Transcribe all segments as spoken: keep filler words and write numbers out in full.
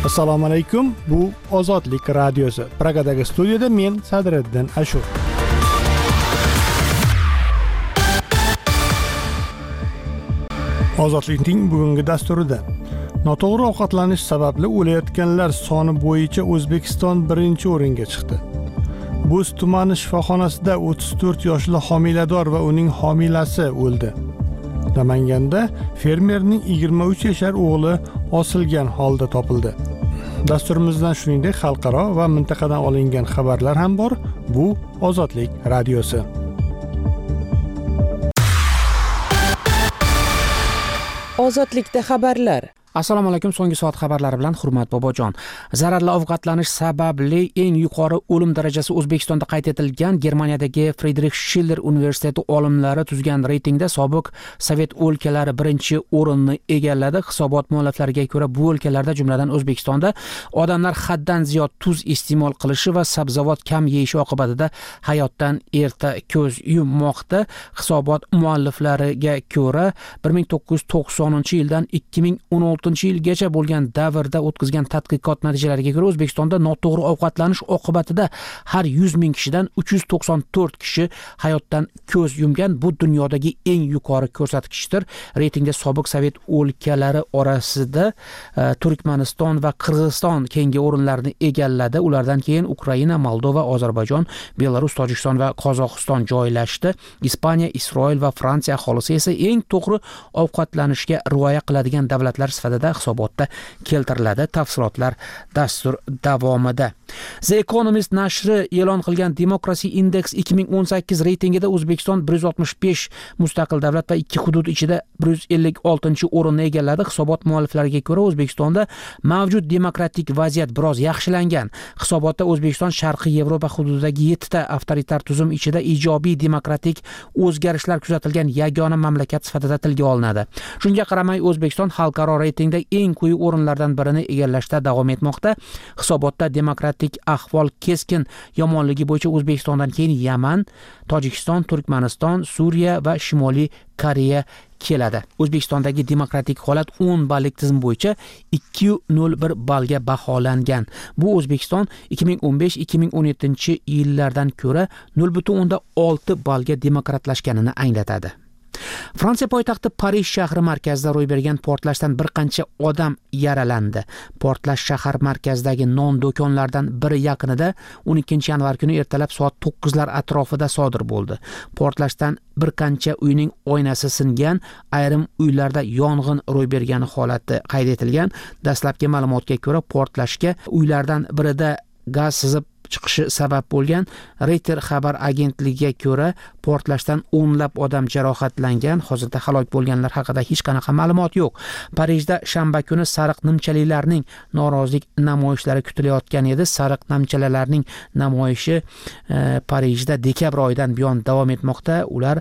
Assalomu alaykum. Bu Ozodlik radiosi. Pragadagi studiyada men Sadriddin Ashur. Ozodlikning bugungi dasturida noto'g'ri ovqatlanish sababli o'layotganlar soni bo'yicha O'zbekiston birinchi o'ringa chiqdi. Bo'z tumani shifoxonasida o'ttiz to'rt yoshli homilador va uning homilasi o'ldi. Namanganda fermerning yigirma uch yashar o'g'li osilgan holda topildi. Dasturimizdan shuningdek xalqaro va mintaqadan olingan xabarlar ham bor. Bu Ozodlik radiosi. Ozodlikda xabarlar. Assalomu alaykum. So'nggi soat xabarlari bilan Hurmat Bobojon. Zararli ovqatlanish sababli eng yuqori o'lim darajasi O'zbekistonda qayd etilgan. Germaniyadagi Friedrich Schiller universiteti olimlari tuzgan reytingda sobiq Sovet o'lkalari birinchi o'rinni egalladi. Hisobot mualliflariga ko'ra, bu o'lkalarda, jumladan O'zbekistonda, odamlar haddan ziyod tuz iste'mol qilishi va sabzavot kam yeyishi oqibatida hayotdan erta ko'z yummoqda. Hisobot mualliflariga ko'ra, bir ming to'qqiz yuz to'qsoninchi yildan ikki ming o'n oltinchi yilgacha bo'lgan davrda o'tkazgan tadqiqot natijalariga ko'ra, O'zbekistonda noto'g'ri ovqatlanish oqibatida har yuz ming kishidan uch yuz to'qson to'rt kishi hayotdan ko'z yumgan. Bu dunyodagi eng yuqori ko'rsatkichdir. Reytingda sobiq Sovet o'lkalari orasida uh, Turkmaniston va Qirg'iziston keyingi o'rinlarni egalladi. Ulardan keyin Ukraina, Moldova, Ozarbayjon, Belarus, Tojikiston va Qozog'iston joylashdi. Ispaniya, Isroil va Fransiya aholisi esa eng to'g'ri ovqatlanishga rioya qiladigan davlatlar sifatida hisobotda keltiriladi. Tafsilotlar dastur davomida. The Economist nashri e'lon qilgan Democracy Index ikki ming o'n sakkiz reytingida O'zbekiston bir yuz oltmish besh mustaqil davlat va ikki hudud ichida bir yuz ellik oltinchi o'rinni egalladi. Hisobot mualliflariga ko'ra, O'zbekistonda mavjud demokratik vaziyat biroz yaxshilangan. Hisobotda O'zbekiston Sharqiy Yevropa hududidagi yettita avtoritar tuzum ichida ijobiy demokratik o'zgarishlar kuzatilgan yagona mamlakat sifatida tilga olinadi. Shunga qaramay, O'zbekiston xalqaro reytingda eng quyi o'rinlardan birini egallashda davom etmoqda. Hisobotda demokratik ahvol keskin yomonligi bo'yicha O'zbekistondan keyin Yaman, Tojikiston, Turkmaniston, Suriya va Shimoliy Koreya keladi. O'zbekistondagi demokratik holat o'n ballik tizim bo'yicha ikki nol bir ballga baholangan. Bu O'zbekiston ikki ming o'n besh ikki ming o'n yettinchi yillardan ko'ra nol butun o'ndan olti ballga demokratlashganini anglatadi. Fransiya poytaxti Parij shahri markazida ro'y bergan portlashdan bir qancha odam yaralandi. Portlash shahar markazidagi non do'konlaridan biri yaqinida o'n ikkinchi yanvar kuni ertalab soat to'qqizlar atrofida sodir bo'ldi. Portlashdan bir qancha uyning oynasi singan, ayrim uylarda yong'in ro'y bergani holati qayd etilgan. Dastlabki ma'lumotga ko'ra, portlashga uylardan birida gaz sizib chiqishi sabab bo'lgan. Reuters xabar agentligiga ko'ra, portlashdan o'nlab odam jarohatlangan. Hozirda halok bo'lganlar haqida hech qanaqa ma'lumot yo'q. Parijda shanba kuni sariq nimchalilarning norozilik namoyishlari kutilayotgan edi. Sariq nimchalilarning namoyishi e, Parijda dekabr oyidan buyon davom etmoqda. Ular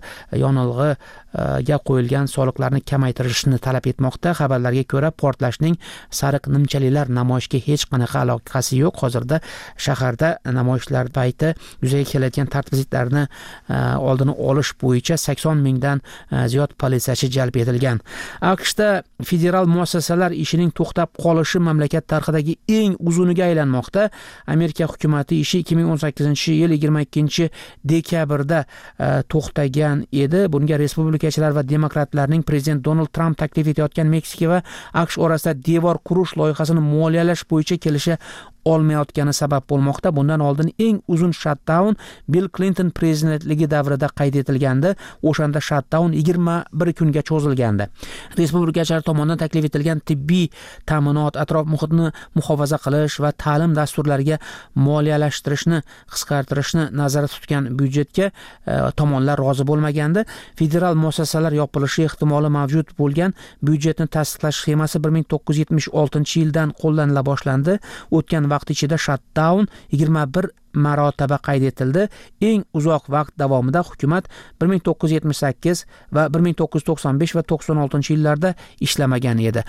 yonilg'iga qo'yilgan soliqlarni kamaytirishni talab etmoqda. Xabarlarga ko'ra, portlashning sariq nimchalilar namoyishga hech qanaqa aloqasi yo'q. Hozirda shaharda namoyishlar payti yuzaga kelayotgan tartibsizliklarni oldini olish bo'yicha sakson mingdan ziyod politsiyachi jalb etilgan. AQShda federal muassasalar ishining to'xtab qolishi mamlakat tarixidagi eng uzuniga aylanmoqda. Amerika hukumati ishi ikki ming o'n sakkizinchi yil yigirma ikkinchi dekabrda to'xtagan edi. Bunga respublikachilar va demokratlarning prezident Donald Trump taklif etayotgan Meksika va AQSh orasida devor qurish loyihasini moliyalash bo'yicha kelisha olmayotgani sabab bo'lmoqda. Bundan oldin eng uzun shutdown Bill Clinton prezidentligi davrida qayd etilgandi. O'shanda shutdown yigirma bir kunga cho'zilgandi. Respublikachilar tomonidan taklif etilgan tibbiy ta'minot, atrof muhitni muhofaza qilish va ta'lim dasturlariga moliyalashtirishni qisqartirishni nazarda tutgan byudjetga e, tomonlar rozi bo'lmagandi. Federal muassasalar yopilishi ehtimoli mavjud bo'lgan byudjetni tasdiqlash sxemasi bir ming to'qqiz yuz yetmish oltinchi yildan qo'llanila boshlandi. O'tgan vaqt ichida shutdown yigirma bir marotaba qayd etildi. Eng uzoq vaqt davomida hukumat bir ming to'qqiz yuz yetmish sakkiz va bir ming to'qqiz yuz to'qson besh va to'qson oltinchi yillarda ishlamagan edi.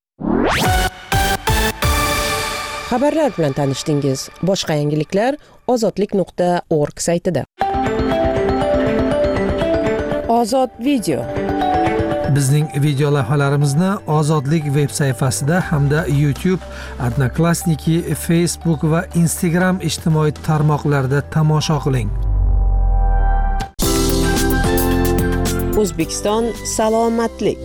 Xabarlar bilan tanishdingiz. Boshqa yangiliklar ozodlik nuqta org saytida. Ozod video. Bizning video lavhalarimizni Ozodlik veb sayfasida hamda YouTube, Odnoklassniki, Facebook va Instagram ijtimoiy tarmoqlarida tomosha qiling. O'zbekiston salomatlik.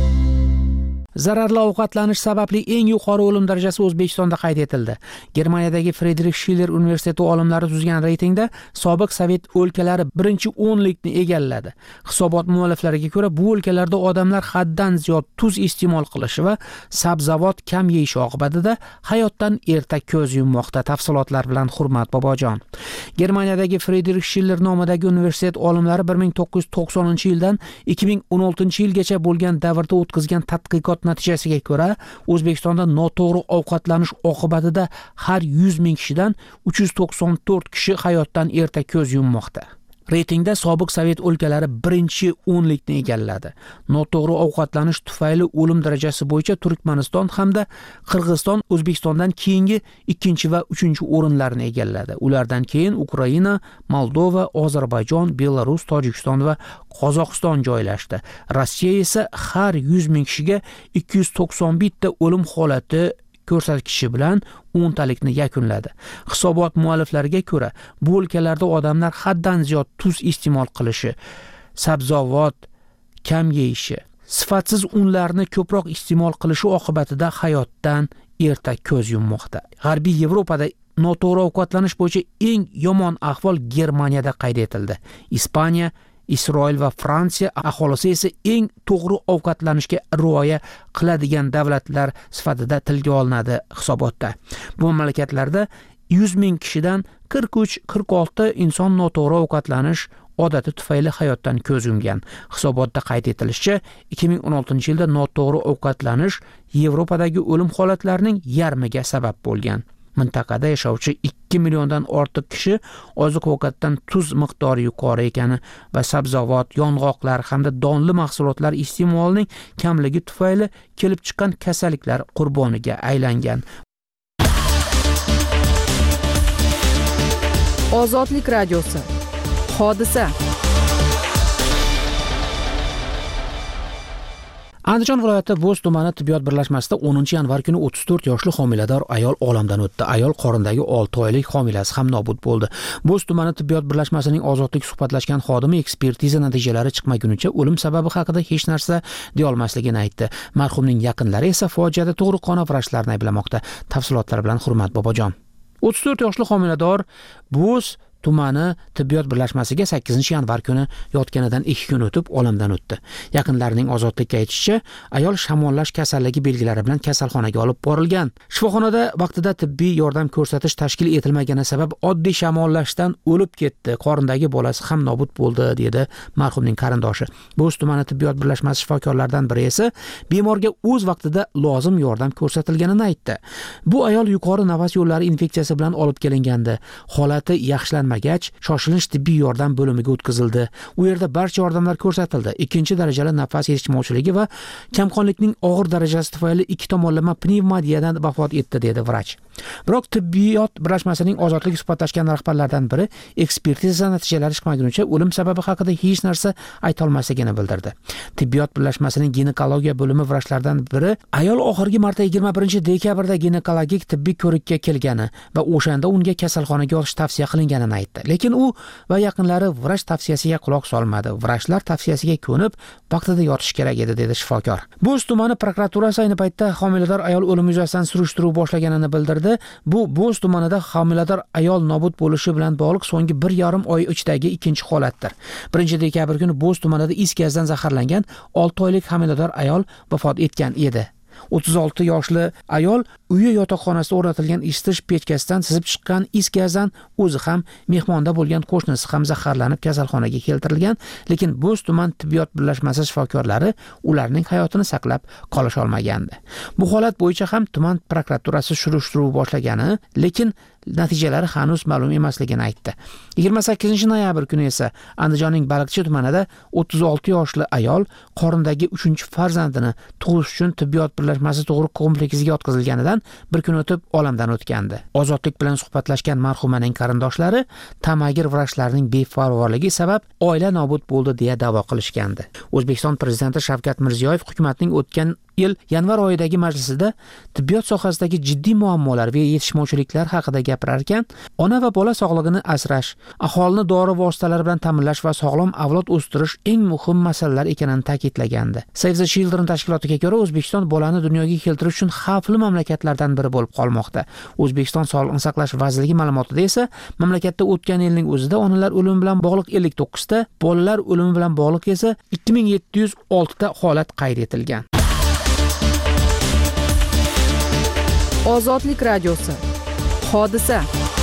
Zararli ovqatlanish sababli eng yuqori o'lim darajasi O'zbekistonda qayd etildi. Germaniyadagi Friedrich Schiller universiteti olimlari tuzgan reytingda sobiq Sovet o'lkalari birinchi o'nlikni egalladi. Hisobot mualliflariga ko'ra, bu o'lkalarda odamlar haddan ziyod tuz iste'mol qilishi va sabzavot kam yeyishi oqibatida hayotdan erta ko'z yummoqda. Tafsilotlar bilan Hurmat Bobojon. Germaniyadagi Friedrich Schiller nomidagi universitet olimlari bir ming to'qqiz yuz to'qsoninchi yildan ikki ming o'n oltinchi yilgacha bo'lgan davrda o'tkazgan tadqiqot natijasiga ko'ra, O'zbekistonda noto'g'ri ovqatlanish oqibatida har yuz ming kishidan uch yuz to'qson to'rt kishi hayotdan erta ko'z yummoqda. Reytingda sobiq Sovet o'lkalari birinchi o'nlikni egalladi. Noto'g'ri ovqatlanish tufayli o'lim darajasi bo'yicha Turkmaniston hamda Qirg'iziston O'zbekistondan keyingi ikkinchi va uchinchi o'rinlarni egalladi. Ulardan keyin Ukraina, Moldova, Ozarbayjon, Belarus, Tojikiston va Qozog'iston joylashdi. Rossiya esa har yuz ming kishiga ikki yuz to'qson bitta o'lim holati ko'rsatkichi bilan o'ntalikni yakunladi. Hisobot mualliflariga ko'ra, bu o'lkalarda odamlar haddan ziyod tuz iste'mol qilishi, sabzavot kam yeyishi, sifatsiz unlarni ko'proq iste'mol qilishi oqibatida hayotdan erta ko'z yummoqda. G'arbiy Yevropada noto'g'ri ovqatlanish bo'yicha eng yomon ahvol Germaniyada qayd etildi. Ispaniya, Isroil va Fransiya aholisi esa eng to'g'ri ovqatlanishga rioya qiladigan davlatlar sifatida tilga olinadi hisobotda. Bu mamlakatlarda yuz ming kishidan qirq uch qirq olti inson noto'g'ri ovqatlanish odati tufayli hayotdan ko'z yumgan. Hisobotda qayd etilishicha, ikki ming o'n oltinchi yilda noto'g'ri ovqatlanish Yevropadagi o'lim holatlarining yarmiga sabab bo'lgan. Mintaqada yashovchi ikki milliondan ortiq kishi oziq-ovqatdan tuz miqdori yuqori ekani va sabzavot, yong'oqlar hamda donli mahsulotlar iste'molining kamligi tufayli kelib chiqqan kasalliklar qurboniga aylangan. Ozodlik radiosi. Hodisa. Andijon viloyati Bo'z tumani tibbiyot birlashmasida o'ninchi yanvar kuni o'ttiz to'rt yoshli homilador ayol olamdan o'tdi. Ayol qornidagi olti oylik homilasi ham nobud bo'ldi. Bo'z tumani tibbiyot birlashmasining ozodlik suhbatlashgan xodimi ekspertiza natijalari chiqmagunicha o'lim sababi haqida hech narsa deya olmasligini aytdi. Marhumning yaqinlari esa fojiada tug'ruqxona vrachlarni ayblamoqda. Tafsilotlar bilan Hurmat Bobojon. o'ttiz to'rt yoshli homilador Bo'z tumani tibbiyot birlashmasiga sakkizinchi yanvar kuni yotganidan ikki kun o'tib olamdan o'tdi. Yaqinlarining ozodlikka aytishicha, ayol shamollash kasalligi belgilari bilan kasalxonaga olib borilgan. Shifoxonada vaqtida tibbiy yordam ko'rsatish tashkil etilmagani sabab oddiy shamollashdan o'lib ketdi. Qornidagi bolasi ham nobud bo'ldi, dedi marhumning qarindoshi. Bo'z tumani tibbiyot birlashmasi shifokorlaridan biri esa bemorga o'z vaqtida lozim yordam ko'rsatilganini aytdi. Bu ayol yuqori nafas yo'llari infeksiyasi bilan olib kelingandi. Holati yaxshilanmagach shoshilinch tibbiy yordam bo'limiga o'tkazildi. U yerda barcha yordamlar ko'rsatildi. Ikkinchi darajali nafas yetishmovchiligi va kamqonlikning og'ir darajasi tufayli ikki tomonlama pnevmoniyadan vafot etdi, dedi vrach. Biroq tibbiyot birlashmasining ozodlik suhbatlashgan rahbarlaridan biri ekspertiza natijalari chiqmagunicha o'lim sababi haqida hech narsa ayta olmasligini bildirdi. Tibbiyot birlashmasining ginekologiya bo'limi vrachlaridan biri ayol oxirgi marta yigirma birinchi dekabrda ginekologik tibbiy ko'rikka kelgani va o'shanda unga kasalxonaga olish tavsiya qilinganini aytdi. Lekin u va yaqinlari vrach tavsiyasiga quloq solmadi. Vrachlar tavsiyasiga ko'nib, vaqtida yotish kerak edi, dedi shifokor. Bo'z tumani prokuraturasi ayni paytda homilador ayol o'limi yuzasidan surishtiruv boshlaganini bildirdi. Bu Bo'z tumanida homilador ayol nobud bo'lishi bilan bog'liq so'nggi bir yarim oy ichidagi ikkinchi holatdir. birinchi dekabr kuni Bo'z tumanida is gazdan zaharlangan olti oylik homilador ayol vafot etgan edi. o'ttiz olti yoshli ayol uyi yotoqxonasida o'rnatilgan isitish pechkasidan sizib chiqqan is gazdan o'zi ham mehmonda bo'lgan qo'shnisi ham zaharlanib kasalxonaga keltirilgan, lekin Bo'z tuman tibbiyot birlashmasi shifokorlari ularning hayotini saqlab qolish olmagandi. Bu holat bo'yicha ham tuman prokuraturasi surishtiruv boshlagani, lekin natijalari hanuz ma'lum emasligini aytdi. yigirma sakkizinchi noyabr kuni esa Andijonning Baliqchi tumanida o'ttiz olti yoshli ayol qornidagi uchinchi farzandini tug'ish uchun tibbiyot birlashmasi birlashmasi tug'ruq kompleksiga yotqizilganidan bir kun o'tib olamdan o'tgandi. Ozodlik bilan suhbatlashgan marhumaning qarindoshlari tamagir vrachlarning beparvoligi sabab oila nobud bo'ldi deya da'vo qilishgandi. O'zbekiston prezidenti Shavkat Mirziyoyev hukumatning o'tgan yil yanvar oyidagi majlisida tibbiyot sohasidagi jiddiy muammolar va yetishmovchiliklar haqida gapirar ekan, ona va bola sog'lig'ini asrash, aholini dori vositalari bilan ta'minlash va sog'lom avlod o'stirish eng muhim masalalar ekanini ta'kidlagandi. Save the Children tashkilotiga ko'ra, O'zbekiston bolani dunyoga keltirish uchun xavfli mamlakatlardan biri bo'lib qolmoqda. O'zbekiston Sog'liqni saqlash vazirligi ma'lumotida esa mamlakatda o'tgan yilning o'zida onalar o'limi bilan bog'liq ellik to'qqiz ta, bolalar o'limi bilan bog'liq esa ikki ming yetti yuz olti ta holat qayd etilgan. Ozodlik radiosi. Hodisa.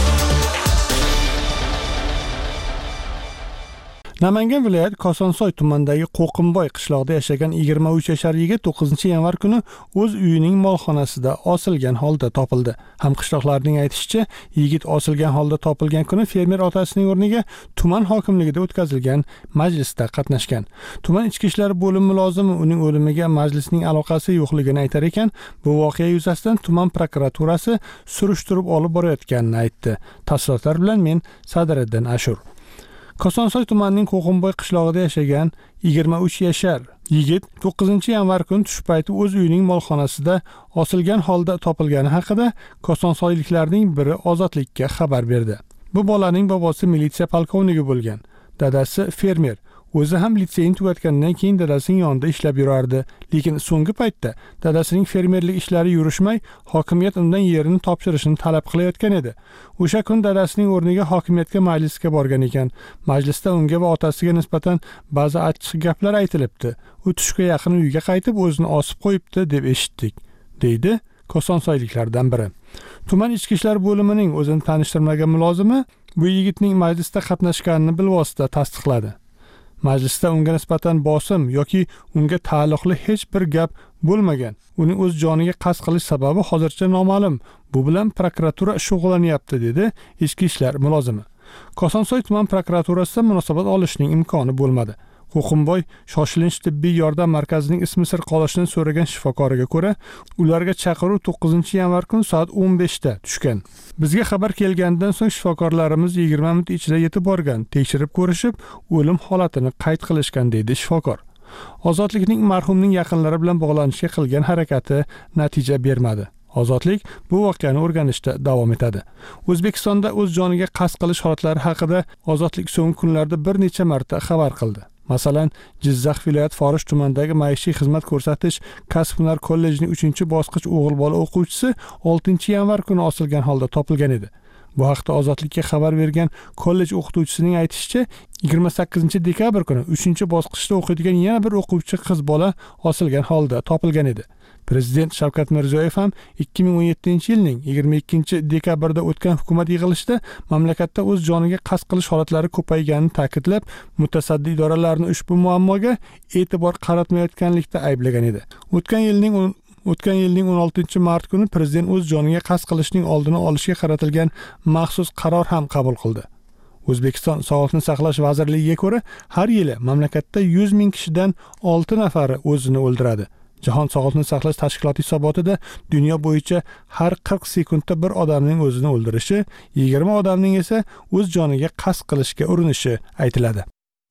Namangan viloyati Kosonsoy tumanidagi Qo'qimboy qishlog'ida yashagan yigirma uch yashar yigit to'qqizinchi yanvar kuni o'z uyining molxonasida osilgan holda topildi. Hamqishloqlarning aytishicha, yigit osilgan holda topilgan kuni fermer otasining o'rniga tuman hokimligida o'tkazilgan majlisda qatnashgan. Tuman ichki ishlar bo'limi mulozimi uning o'limiga majlisning aloqasi yo'qligini aytar ekan, bu voqea yuzasidan tuman prokuraturasi surishtirib olib borayotganini aytdi. Tafsilotlar bilan men Sadiriddin Ashur. Kosonsoy tumanining Qo'qimboy qishlog'ida yashagan yigirma uch yashar yigit to'qqizinchi yanvar kuni tush payti o'z uyining molxonasida osilgan holda topilgani haqida kosonsoyliklarning biri Ozodlikka xabar berdi. Bu bolaning bobosi militsiya polkovnigi bo'lgan, dadasi fermer. O'zi ham litseyni tugatgandan keyin dadasining yonida ishlab yurardi, lekin so'nggi paytda dadasining fermerlik ishlari yurishmay, hokimiyat undan yerini topshirishni talab qilayotgan edi. O'sha kun dadasining o'rniga hokimiyatga majlisga borgan ekan. Majlisda unga va otasiga nisbatan ba'zi achchiq gaplar aytilibdi. U tushga yaqin uyga qaytib o'zini osib qo'yibdi deb eshitdik, deydi Kosonsoyliklardan biri. Tuman ichki ishlar bo'limining o'zini tanishtirmagan mulozimi bu yigitning majlisda qatnashganini bilvosita tasdiqladi. Majlisda unga nisbatan bosim yoki unga taalluqli hech bir gap bo'lmagan. Uning o'z joniga qasd qilish sababi hozircha noma'lum. Bu bilan prokuratura shug'ullanyapti, dedi ichki ishlar mulozimi. Kosonsoy tuman prokuraturasida munosabat olishning imkoni bo'lmadi. Qo'qimboy shoshilinch tibbiy yordam markazining ismi sir qolishini so'ragan shifokoriga ko'ra, ularga chaqiruv to'qqizinchi yanvar kuni soat o'n beshda tushgan. Bizga xabar kelganidan so'ng shifokorlarimiz yigirma minut ichida yetib borgan, tekshirib ko'rishib, o'lim holatini qayd qilishgan, deydi shifokor. Ozodlikning marhumning yaqinlari bilan bog'lanishga qilgan harakati natija bermadi. Ozodlik bu voqeani o'rganishda davom etadi. O'zbekistonda o'z joniga qasd qilish holatlari haqida Ozodlik so'nggi kunlarda bir necha marta xabar qildi. Masalan, Jizzax viloyat Forish tumanidagi maishiy xizmat ko'rsatish kasb-hunar kollejining uchinchi bosqich o'g'il bola o'quvchisi oltinchi yanvar kuni osilgan holda topilgan edi. Bu haqda Ozodlikka xabar bergan kollej o'qituvchisining aytishicha, yigirma sakkizinchi dekabr kuni uchinchi bosqichda o'qiydigan yana bir o'quvchi qiz bola osilgan holda topilgan edi. Prezident Shavkat Mirziyoyev ham ikki ming o'n yettinchi yilning yigirma ikkinchi dekabrda o'tgan hukumat yig'ilishida mamlakatda o'z joniga qasd qilish holatlari ko'payganini ta'kidlab, mutasaddi idoralarni ushbu muammoga e'tibor qaratmayotganlikda ayblagan edi. O'tgan yilning O'tgan yilning o'n oltinchi mart kuni prezident o'z joniga qasd qilishning oldini olishga qaratilgan maxsus qaror ham qabul qildi. O'zbekiston Sog'liqni saqlash vazirligiga ko'ra, har yili mamlakatda yuz ming kishidan olti nafari o'zini o'ldiradi. Jahon Sog'liqni saqlash tashkiloti hisobotida dunyo bo'yicha har qirq sekundda bir odamning o'zini o'ldirishi, yigirma odamning esa o'z joniga qasd qilishga urinishi aytiladi.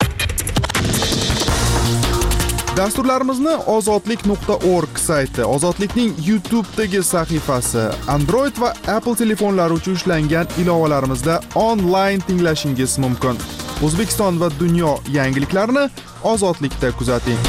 Dasturlarimizni ozodlik nuqta org sayti, Ozodlikning YouTube'dagi sahifasi, Android va Apple telefonlari uchun ishlangan ilovalarimizda onlayn tinglashingiz mumkin. O'zbekiston va dunyo yangiliklarini Ozodlikda kuzating.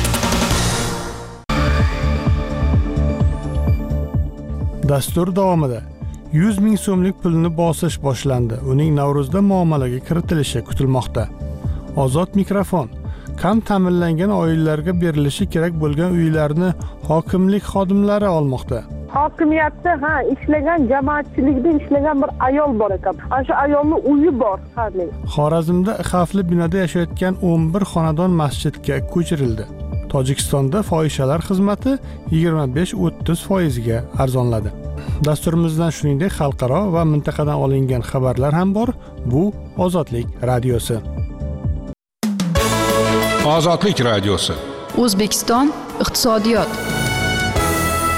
Dastur davomida yuz ming so'mlik pulni bosish boshlandi. Uning Navro'zda muomalaga kiritilishi kutilmoqda. Ozod mikrofon. Kam ta'minlangan oilalarga berilishi kerak bo'lgan uylarni hokimlik xodimlari olmoqda. Hokimiyatda ha ishlagan jamoatchilikda ishlagan bir ayol bor ekan. Ana shu ayolning uyi bor hali. Xorazmda xavfli binoda yashayotgan o'n bir xonadon masjidga ko'chirildi. Tojikistonda fohishalar xizmati yigirma besh o'ttiz foiz ga arzonladi. Dasturimizdan shuningdek xalqaro va mintaqadan olingan xabarlar ham bor. Bu Ozodlik radiosi. Ozodlik radiosi. O'zbekiston iqtisodiyot.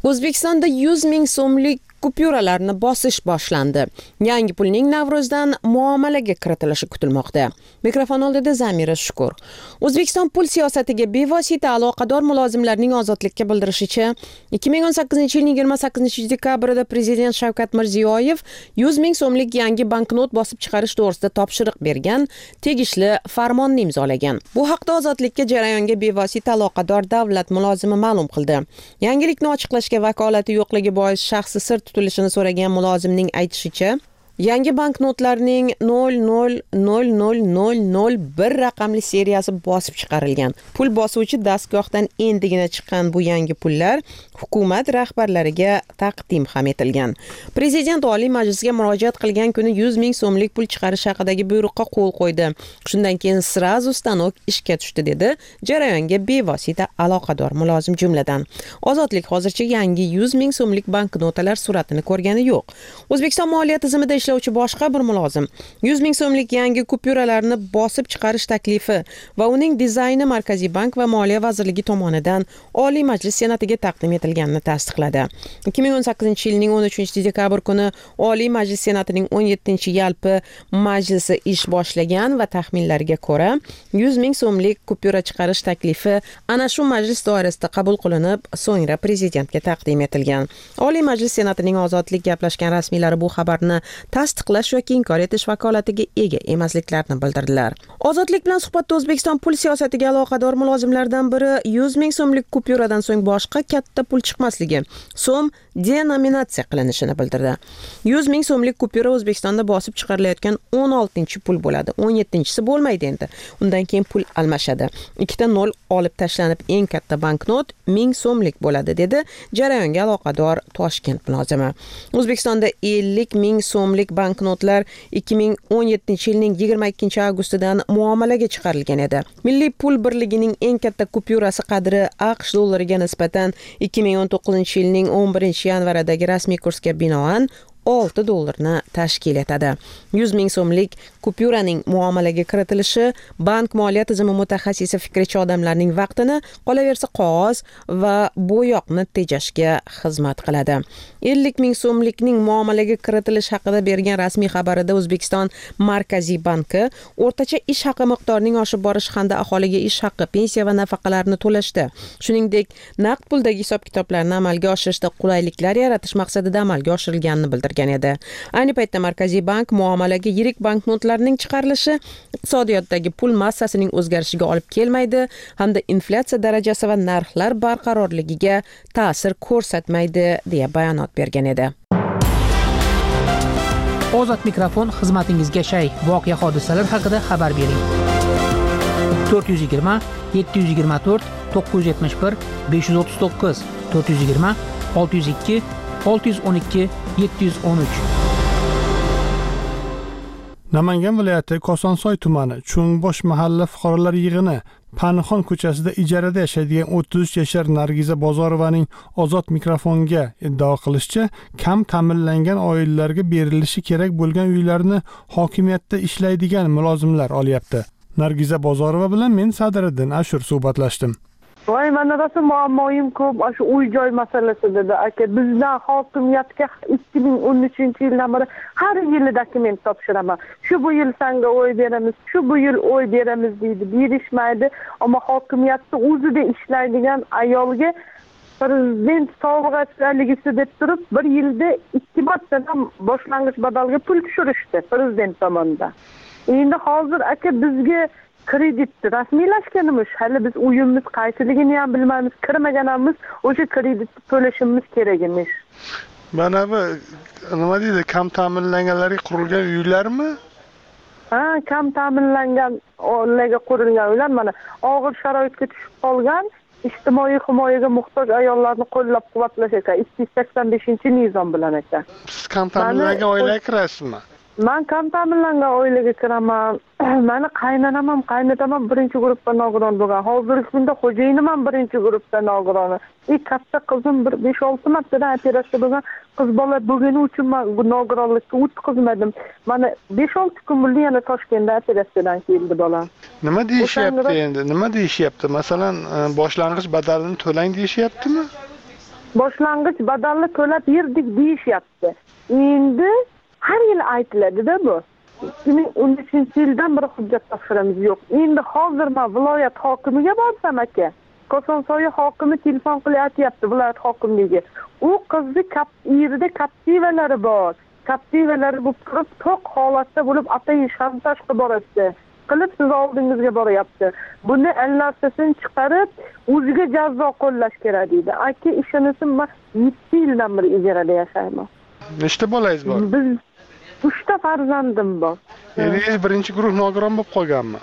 O'zbekistonda yuz ming so'mlik kupyuralarni bosish boshlandi. Yangi pulning Navro'zdan muomalaga kiritilishi kutilmoqda. Mikrofon oldida Zamira Shukur. O'zbekiston pul siyosatiga bevosita aloqador mulozimlarning ozodlikka bildirishicha, ikki ming o'n sakkizinchi yilning yigirma sakkizinchi dekabrida Prezident Shavkat Mirziyoyev yuz ming so'mlik yangi banknot bosib chiqarish to'g'risida topshiriq bergan, tegishli farmonni imzolagan. Bu haqda ozodlikka jarayonga bevosita aloqador davlat mulozimi ma'lum qildi. Yangilikni ochiqlashga vakolati yo'qligi bois shaxsi sir tutilishini so'ragan mulozimning aytishicha, yangi banknotlarning nol nol nol nol nol nol bir raqamli seriyasi bosib chiqarilgan. Pul bosuvchi dastgohdan endigina chiqqan bu yangi pullar hukumat rahbarlariga taqdim ham etilgan. Prezident Oliy Majlisga murojaat qilgan kuni yuz ming so'mlik pul chiqarish haqidagi buyruqqa qo'l qo'ydi. Shundan keyin srazu stanok ishga tushdi, dedi jarayonga bevosita aloqador mulozim jumladan. Ozodlik hozircha yangi yuz ming so'mlik banknotalar suratini ko'rgani yo'q. O'zbekiston moliya tizimida ishlovchi boshqa bir mulozim yuz ming so'mlik yangi kupyuralarni bosib chiqarish taklifi va uning dizayni Markaziy bank va Moliya vazirligi tomonidan Oliy Majlis Senatiga taqdim etilganini tasdiqladi. ikki ming o'n sakkizinchi yilning o'n uchinchi dekabr kuni Oliy Majlis Senatining o'n yettinchi yalpi majlisi ish boshlagan va taxminlarga ko'ra yuz ming so'mlik kupyura chiqarish taklifi ana shu majlis doirasida qabul qilinib, so'ngra prezidentga taqdim etilgan. Oliy Majlis Senatining ozodlik gaplashgan rasmiylari bu xabarni tasdiqlash yoki inkor etish vakolatiga ega emasliklarini bildirdilar. Ozodlik bilan suhbatda O'zbekiston pul siyosatiga aloqador mulozimlardan biri yuz ming so'mlik kupyuradan so'ng boshqa katta pul chiqmasligi, so'm denominatsiya qilinishini bildirdi. yuz ming so'mlik kupyura O'zbekistonda bosib chiqarilayotgan o'n oltinchi pul bo'ladi. o'n yettinchisi bo'lmaydi endi. Undan keyin pul almashadi. Ikkita nol olib tashlanib eng katta banknot ming so'mlik bo'ladi, dedi jarayonga aloqador Toshkent mulozimi. O'zbekistonda ellik ming so'mlik banknotlar ikki ming o'n yettinchi yilning yigirma ikkinchi avgustidan muomalaga chiqarilgan edi. Milliy pul birligining eng katta kupyurasi qadri AQSh dollariga nisbatan ikki ming o'n to'qqizinchi yilning o'n birinchi yanvaridagi rasmiy kursga binoan olti dollarni tashkil etadi. yuz ming so'mlik kupyuraning muomalaga kiritilishi bank moliya tizimi mutaxassisi fikricha odamlarning vaqtini, qolaversa qog'oz va bo'yoqni tejashga xizmat qiladi. ellik ming so'mlikning muomalaga kiritilishi haqida bergan rasmiy xabarida O'zbekiston Markaziy banki o'rtacha ish haqi miqdorining oshib borishi hamda aholiga ish haqi, pensiya va nafaqalarni to'lashda, shuningdek naqd puldagi hisob-kitoblarni amalga oshirishda qulayliklar yaratish maqsadida amalga oshirilganini bildirgan edi. Ayni paytda Markaziy bank muomalaga yirik banknotlarning chiqarilishi iqtisodiyotdagi pul massasining o'zgarishiga olib kelmaydi hamda inflyatsiya darajasi va narxlar barqarorligiga ta'sir ko'rsatmaydi, deya bayonot bergan edi. Ozod mikrofon xizmatingizga shay. Voqea hodisalar haqida xabar bering. to'rt yuz yigirma yetti yuz yigirma to'rt to'qqiz yuz yetmish bir besh yuz o'ttiz to'qqiz to'rt yuz yigirma olti yuz ikki olti yuz o'n ikki yetti yuz o'n uch. Namangan viloyati Kosonsoy tumani Cho'ngbosh mahalla fuqarolar yig'ini Panixon ko'chasida ijarada yashaydigan o'ttiz uch yashar Nargiza Bozorovaning ozod mikrofonga iddao qilishicha, kam ta'minlangan oilalarga berilishi kerak bo'lgan uylarni hokimiyatda ishlaydigan mulozimlar olyapti. Nargiza Bozorova bilan men Sadiriddin Ashur suhbatlashdim. Voy, mana rosa muammoyim ko'p, shu uy-joy masalasi dedi aka. Bizdan hokimiyatga ikki ming o'n uchinchi yildan beri har yili dokument topshiraman. Shu bu yil senga oy beramiz, shu bu yil oy beramiz deydi, berishmaydi. Ammo hokimiyatda o'zida ishlaydigan ayolga prezident sovg'achiligisi deb turib, bir yilda ikki martadan boshlang'ich badalga pul tushirishdi prezident tomonidan. Endi hozir aka bizga kredit rasmiylashganimiz, hali biz uyimiz qaysiligini ham bilmaymiz, kirmaganimiz, o'sha kreditni to'lashimiz kerak emish. Mana bu nima deydi, kam ta'minlanganlarga qurilgan uylarmi? Ha, kam ta'minlanganlarga qurilgan uylar, mana og'ir sharoitga tushib qolgan ijtimoiy himoyaga muhtoj ayollarni qo'llab-quvvatlash ekan, ikki yuz sakson beshinchi nizom bilan ekan. Siz kam ta'minlangan oilaga kirasizmi? Men kam ta'minlangan oilaga kiraman. Meni qaynonam ham qaynotam ham birinchi guruhda nogiron bo'lgan. Hozirgi kunda xo'jayinim ham birinchi guruhda nogiron. E katta qizim bir besh olti martadan operatsiya bo'lgan qiz bola bo'lgani uchun men bu nogironlikka o'tkazmadim. Mana besh olti kun bo'ldi yana Toshkentda operatsiyadan keldi bolam. Nima deyishyapti endi? Nima deyishyapti? Masalan, boshlang'ich badalini to'lang deyishyaptimi? boshlang'ich badalni to'lab yurdik deyishyapti. Endi har yil aytiladi-da bu. ikki ming o'n uchinchi yildan beri hujjat topshiramiz yo'q. Endi hozir men viloyat hokimiga borsam aka, Kosonsoy hokimi telefon qilib aytayapti viloyat hokimligiga. U qizni kap yerida kaptivalari bor. Kaptivalari bu turib to'q holatda bo'lib atayin shantaj qilib boradi. Qilib siz oldingizga boryapti. Buni allasini chiqarib, o'ziga jazo qo'llash kerak deydi. Aka ishonasizmi, men yetti yildan beri ijarada yashayman. Nechta bolangiz bor? Biz uchta farzandim bor. Eringiz birinchi guruh nogiron bo'lib qolganmi?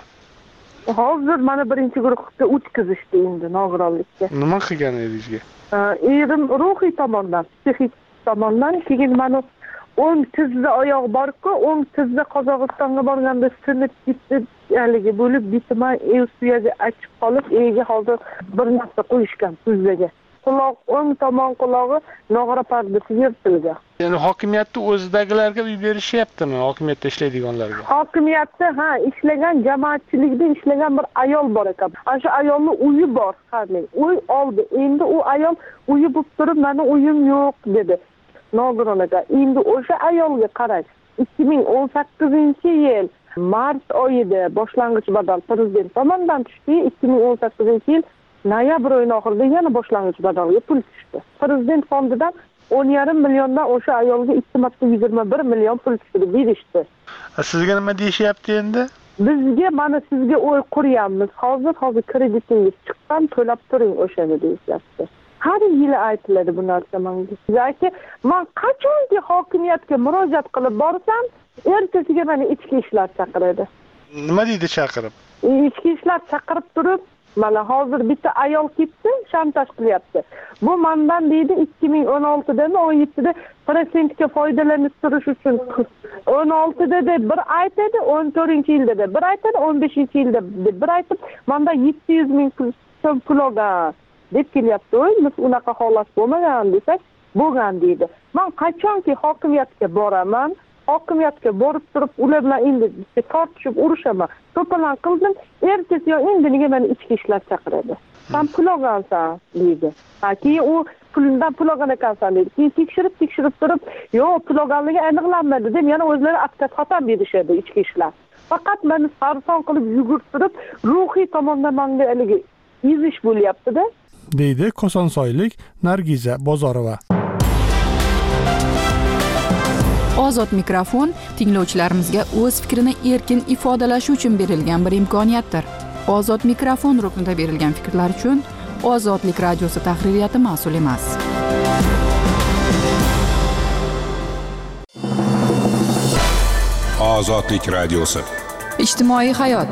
Hozir mana birinchi guruhga o'tkazishdi endi nogironlikka. Nima qilgan eringizga? Erim ruhiy tomondan, psixik tomondan, keyin mana o'ng tizda oyoq bor-ku, o'ng tizda Qozog'istonga borganda sinib ketdi, haligi bo'lib bitima el suyaga achib qolib, egiga hozir bir narsa qo'yishgan tizdaga. Quloq, o'ng tomon qulog'i nog'ora pardasi yirtilgan. Ya'ni hokimiyatni o'zidagilarga uy berishyaptimi, hokimiyatda ishlaydiganlarga? Hokimiyatda ha, ishlagan jamoatchilikda ishlagan bir ayol bor ekan. O'sha ayolning uyi bor, qarang. Uy oldi. Endi u ayol uyi bo'lib turib, "Meni uyim yo'q" dedi. Nogironaga. Endi o'sha ayolga qarang. ikki ming o'n sakkizinchi yil mart oyida boshlang'ich badal prezident tomonidan tushdi. ikki ming o'n sakkizinchi yil noyabr oyining oxirida yana boshlang'ich badalga pul tushdi. Prezident fondidan o'n yarim milliondan o'sha ayolga ikki marta yigirma bir million pul tushdi, berishdi. Sizga nima deyishyapti endi? Bizga mana sizga o'y quryapmiz. Hozir hozir kreditingiz chiqqan, to'lab turing o'shani deyapti. Har yili aytiladi bu narsa menga. Yoki men qachonki hokimiyatga murojaat qilib borsam, ertasiga meni ichki ishlar chaqiradi. Nima deydi chaqirib? Ichki ishlar chaqirib turib, mana hozir bitta ayol ketdi, shantaj qilyapti. Bu mendan deydi ikki ming o'n oltidami, o'n yettida prosentga foydalanib turish uchun o'n oltida deb bir aytadi, o'n to'rtinchi yilda deb bir aytadi, o'n beshinchi yilda deb bir aytib, mendan yetti yuz ming so'm pul olgan deb kelyapti. O'y, biz unaqa holat bo'lmagan desak, bo'lgan deydi. Men qachonki hokimiyatga boraman, hokimiyatga borib turib, ular bilan endi tortishib urushaman. To'polon qildim, ertasi yo indiniga meni ichki ishlar chaqiradi. Sen pul olgansan deydi. Ha, keyin u puldan pul olgan ekansan deydi. Keyin tekshirib, tekshirib turib, yo'q, pul olganligi aniqlanmadi deb yana o'zlari akta xotam berishadi ichki ishlar. Faqat meni sarson qilib yugurtirib, ruhiy tomondan menga haligi izish bo'lyapti-da, deydi Kosonsoylik Nargiza Bozorova. Ozod mikrofon tinglovchilarimizga o'z fikrini erkin ifodalashi uchun berilgan bir imkoniyatdir. Ozod mikrofon ruknida berilgan fikrlar uchun Ozodlik radiosi tahririyati mas'ul emas. Ozodlik radiosi. Ijtimoiy hayot.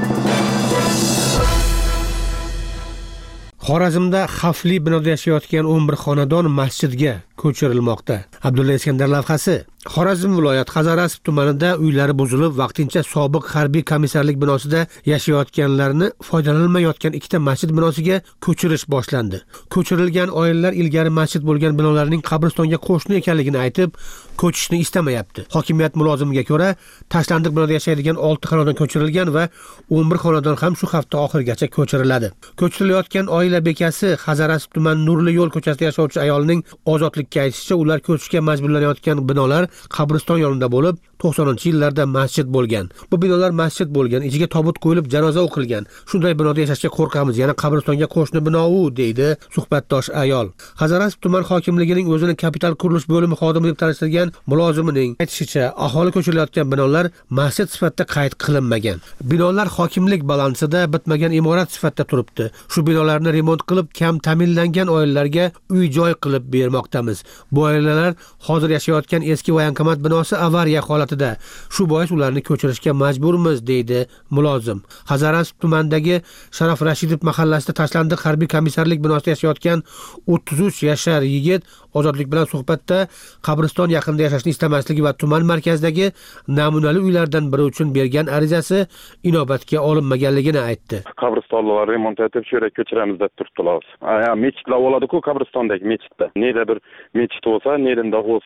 Xorazmda xavfli binoda yashayotgan o'n bir xonadon masjidga ko'chirilmoqda. Abdulla Iskandar lavhasi. Xorazm viloyat Hazarasp tumanida uylari buzilib, vaqtincha sobiq harbiy komissarlik binosida yashayotganlarni foydalanilmayotgan ikkita masjid binosiga ko'chirish boshlandi. Ko'chirilgan oilalar ilgari masjid bo'lgan binolarning qabristonga qo'shni ekanligini aytib, ko'chishni istamayapti. Hokimiyat mulozimiga ko'ra, tashlandiq binoda yashaydigan olti xonadon ko'chirilgan va o'n bir xonadon ham shu hafta oxirigacha ko'chiriladi. Ko'chirilayotgan oila bekasi Hazarasp tuman Nurli yo'l ko'chasida yashovchi ayolning ozodlikka aytishicha, ular ko'chishga majburlanayotgan binolar qabriston yonida bo'lib, to'qsoninchi yillarda masjid bo'lgan. Bu binolar masjid bo'lgan, ichiga tobut qo'yilib janoza o'qilgan. Shunday binoda yashashga qo'rqamiz, yana qabristonga qo'shni bino u, deydi suhbatdosh ayol. Hazarasp tuman hokimligining o'zini kapital qurilish bo'limi xodimi deb tanishtirgan mulozimining aytishicha, aholi ko'chirilayotgan binolar masjid sifatida qayd qilinmagan. Binolar hokimlik balansida bitmagan imorat sifatida turibdi. Shu binolarni remont qilib, kam ta'minlangan oilalarga uy-joy qilib bermoqdamiz. Bu oilalar hozir yashayotgan eski voyankomat binosi avariya holatida. Shu bois ularni ko'chirishga majburmiz, deydi mulozim. Hazarasp tumanidagi Sharof Rashidov mahallasida tashlandiq harbiy komissarlik binosida yashayotgan o'ttiz uch yashar yigit Ozodlik bilan suhbatda qabriston yaqinida yashashni istamasligi va tuman markazidagi namunali uylardan biri uchun bergan arizasi inobatga olinmaganligini aytdi. Qabristonlar remont etib, shu yerga ko'chiramiz deb turibdilar. Ha, mechitlar bo'ladi-ku, qabristondagi mechitda. Neda bir mechit bo'lsa, nedinda bo'lsa,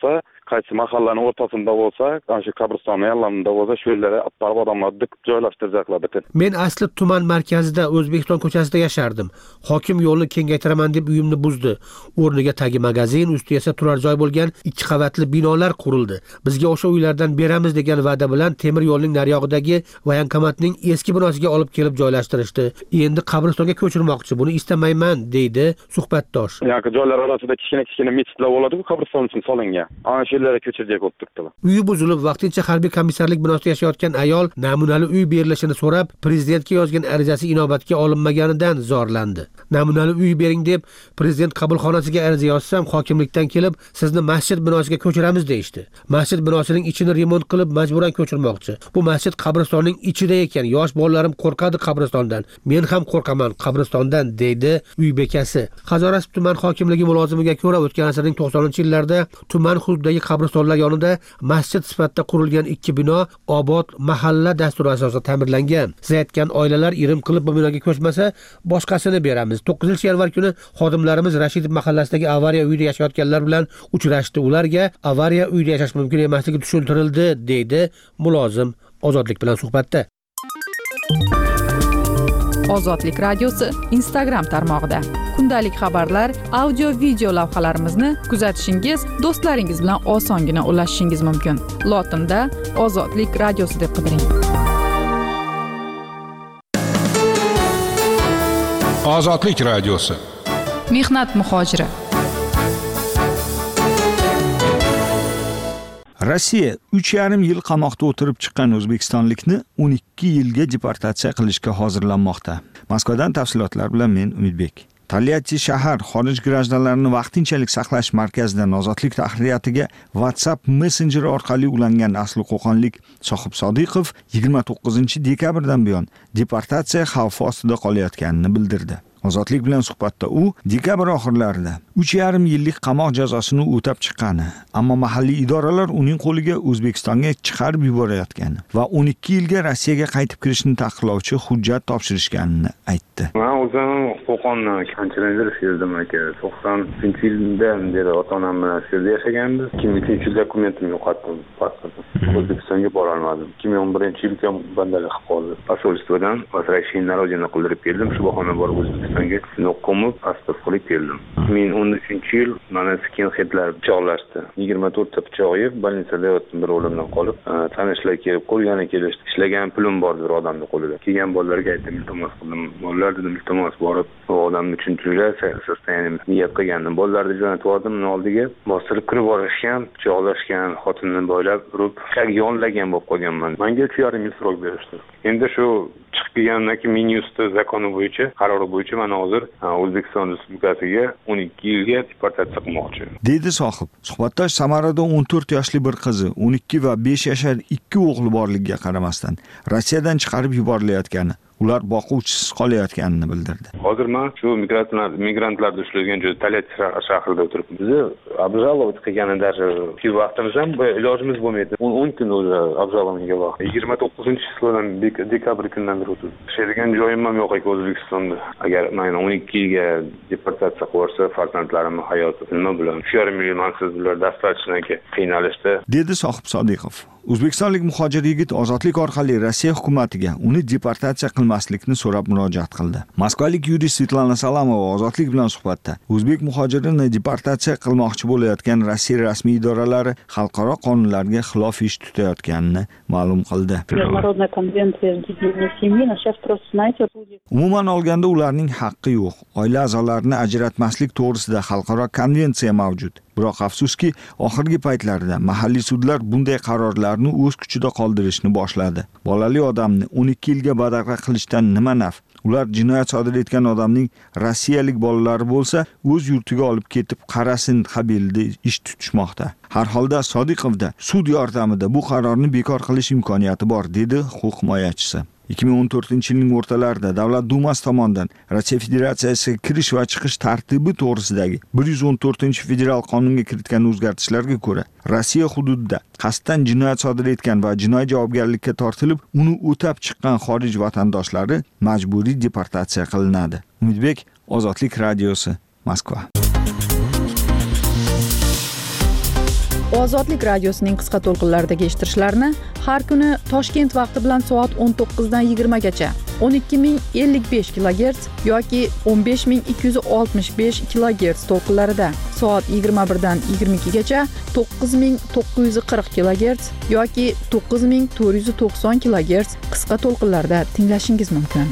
qaysi mahallaning o'rtasida bo'lsa, ana shu qabriston yonlarida bo'lsa, shu yerlarga apparib odamlar dikib joylashtiracaklar bitin. Men asli tuman markazida O'zbekiston ko'chasida yashardim. Hokim yo'lni kengaytiraman deb uyimni buzdi. O'rniga tagi magazin, usti esa turar joy bo'lgan ikki qavatli binolar qurildi. Bizga o'sha uylardan beramiz degan va'da bilan temir yo'lning nariyog'idagi voyankomatning eski binosiga olib kelib joylashtirishdi. Endi qabristonga ko'chirmoqchi. Buni istamayman, deydi suhbatdosh. Yoki joylar orasida kichkina-kichkina mechitlar bo'ladi-ku, qabriston uchun solingan. Ana shu yerlarga ko'chirjak bo'lib turibdilar. Uyi buzilib, vaqtincha harbiy komissarlik binosida yashayotgan ayol namunali uy berilishini so'rab, prezidentga yozgan arizasi inobatga olinmaganidan zorlandi. Namunali uy bering deb prezident qabulxonasiga ariza yozsam, hokimlikdan kelib, sizni masjid binosiga ko'chiramiz deyishdi. Masjid binosining ichini remont qilib majburan ko'chirmoqchi. Bu masjid qabristonning ichida ekan. Yosh bolalarim qo'rqadi qabristondan. Men ham qo'rqaman qabristondan, deydi uy bekasi. Hazorasp tuman hokimligi mulozimiga ko'ra, o'tgan asrning to'qsoninchi yillarda tuman hududidagi qabristonlar yonida masjid sifatida qurilgan ikki bino obod mahalla dasturi asosida ta'mirlangan. Siz aytgan oilalar irim qilib bu binoga ko'chmasa, boshqasini beramiz. to'qqizinchi yanvar kuni xodimlarimiz Rashidov mahallasidagi avariya uyida yashayotganlar bilan uchrashdi. Ularga avariya uyida yashash mumkin emasligi tushuntirildi, deydi mulozim Ozodlik bilan suhbatda. Ozodlik radiosi Instagram tarmog'ida kundalik xabarlar, audio video lavhalarimizni kuzatishingiz, do'stlaringiz bilan osongina ulashishingiz mumkin. Lotinda Ozodlik radiosi deb qidiring. Ozodlik radiosi. Mehnat muhojiri. Rossiya uch yarim yil qamoqda o'tirib chiqqan o'zbekistonlikni o'n ikki yilga deportatsiya qilishga hozirlanmoqda. Moskvadan tafsilotlar bilan men Umidbek. Tolyatti shahar xorij grajdanlarini vaqtinchalik saqlash markazidan ozodlik tahririyatiga WhatsApp messenjeri orqali ulangan asli qo'qonlik Sohib Sodiqov yigirma to'qqizinchi dekabrdan buyon deportatsiya xavfi ostida qolayotganini bildirdi. Ozodlik bilan suhbatda u dekabr oxirlarida uch yarim yillik qamoq jazosini o'tab chiqqani, ammo mahalliy idoralar uning qo'liga O'zbekistonga chiqarib yuborayotgani va o'n ikki yilga Rossiyaga qaytib kirishni taqiqlovchi hujjat topshirishganini aytdi. Men o'zim Qo'qonni qanchalar yildim aka. to'qson uchinchi yilda dedi ota-onam bilan shu yerda yashaganmiz. ikki ming uchinchi yilda dokumentimni yo'qotdim, pasportim. O'zbekistonga bora olmadim. ikki ming o'n birinchi yilga bandalik qilib qoldi. Posolstvodan Rossiya narodini qildirib keldim. Shu bahona borib O'zbekistonga noqomib pasport qilib keldim. ikki ming o'n uchinchi yil mana skinheadlar pichoqlashdi. yigirma to'rtta pichoq yeb, больницада yotdim bir o'limdan qolib. Tanishlar kelib qo'ygani kelishdi. Ishlagan pulim bor bir odamning qo'lida. Kelgan bolalarga aytdim, iltimos qildim. Bolalar dedim, iltimos borib, bu odamni tushuntiringlar, sostoyaniyat niyat qilgandim. Bolalarni jo'natib yubordim, oldiga bostirib kirib borishgan, pichoqlashgan, xotinini boylab urib, yonlagan bo'lib qolganman. Menga uch yarim yil srok berishdi. Endi shu chiqib kelgandan keyin Minusda zakoni bo'yicha, qarori bo'yicha mana hozir O'zbekiston Respublikasiga o'n ikki yilga deportatsiya qilmoqchi. Dedi Sohib. Suhbatdosh Samarada o'n to'rt yoshli bir qizi, o'n ikki va besh yashar ikki o'g'li borligiga qaramasdan Rossiyadan chiqarib yuborilayotgani, ular boquvchisiz qolayotganini bildirdi. Hozir men shu migrantlar migrantlarda ishlaydigan joy Tolyatti shahrida o'tiribmiz. Bizni обжаловать qilgani даже shu vaqtimiz ham ilojimiz bo'lmaydi. o'n kun o'zi обжалованиеga vaqt. yigirma to'qqizinchi числоdan dekabr kunidan beri o'tib. Ishlaydigan joyim ham yo'q ekan O'zbekistonda. Agar men o'n ikki yilga deportatsiya qilsa, farzandlarimning hayoti nima bilan? uch yarim yil mansiz bular dastlabki qiynalishdi, dedi Sohib Sodiqov. O'zbekistonlik muhojir yigit ozodlik orqali Rossiya hukumatiga uni deportatsiya qilmaslikni so'rab murojaat qildi. Moskvalik yurist Svetlana Salamova ozodlik bilan suhbatda o'zbek muhojirini deportatsiya qilmoqchi bo'layotgan Rossiya rasmiy idoralari xalqaro qonunlarga xilof ish tutayotganini ma'lum qildi. Umuman olganda ularning haqqi yo'q. Oila a'zolarini ajratmaslik to'g'risida xalqaro konvensiya mavjud. Biroq afsuski, oxirgi paytlarda mahalliy sudlar bunday qarorlarni o'z kuchida qoldirishni boshladi. Bolali odamni o'n ikki yilga badarg'a qilishdan nima naf? Ular jinoyat sodir etgan odamning rossiyalik bolalari bo'lsa, o'z yurtiga olib ketib qarasin qabilida ish tutishmoqda. Har holda Sodiqovda sud yordamida bu qarorni bekor qilish imkoniyati bor, dedi huquq himoyachisi. ikki ming o'n to'rtinchi yilning o'rtalarida Davlat Dumasi tomonidan Rossiya Federatsiyasiga kirish va chiqish tartibi to'g'risidagi bir yuz o'n to'rtinchi federal qonunga kiritgan o'zgartishlarga ko'ra, Rossiya hududida qasddan jinoyat sodir etgan va jinoiy javobgarlikka tortilib, uni o'tab chiqqan xorij vatandoshlari majburiy deportatsiya qilinadi. Umidbek, Ozodlik radiosi, Moskva. Ozodlik radiosining qisqa to'lqinlardagi eshittirishlarni har kuni Toshkent vaqti bilan soat o'n to'qqizdan yigirmagacha o'n ikki ming ellik besh kilogerts yoki o'n besh ming ikki yuz oltmish besh kilogerts to'lqinlarida, soat yigirma birdan yigirma ikkigacha to'qqiz ming to'qqiz yuz qirq kilogerts yoki to'qqiz ming to'rt yuz to'qson kilogerts qisqa to'lqinlarda tinglashingiz mumkin.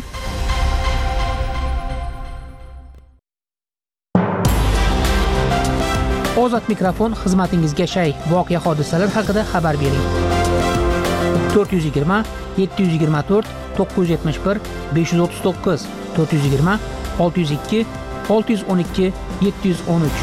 Ozod mikrofon xizmatingizga shay. Voqea hodisalar haqida xabar bering. to'rt yuz yigirma yetti yuz yigirma to'rt to'qqiz yuz yetmish bir besh yuz o'ttiz to'qqiz to'rt yuz yigirma olti yuz ikki olti yuz o'n ikki yetti yuz o'n uch.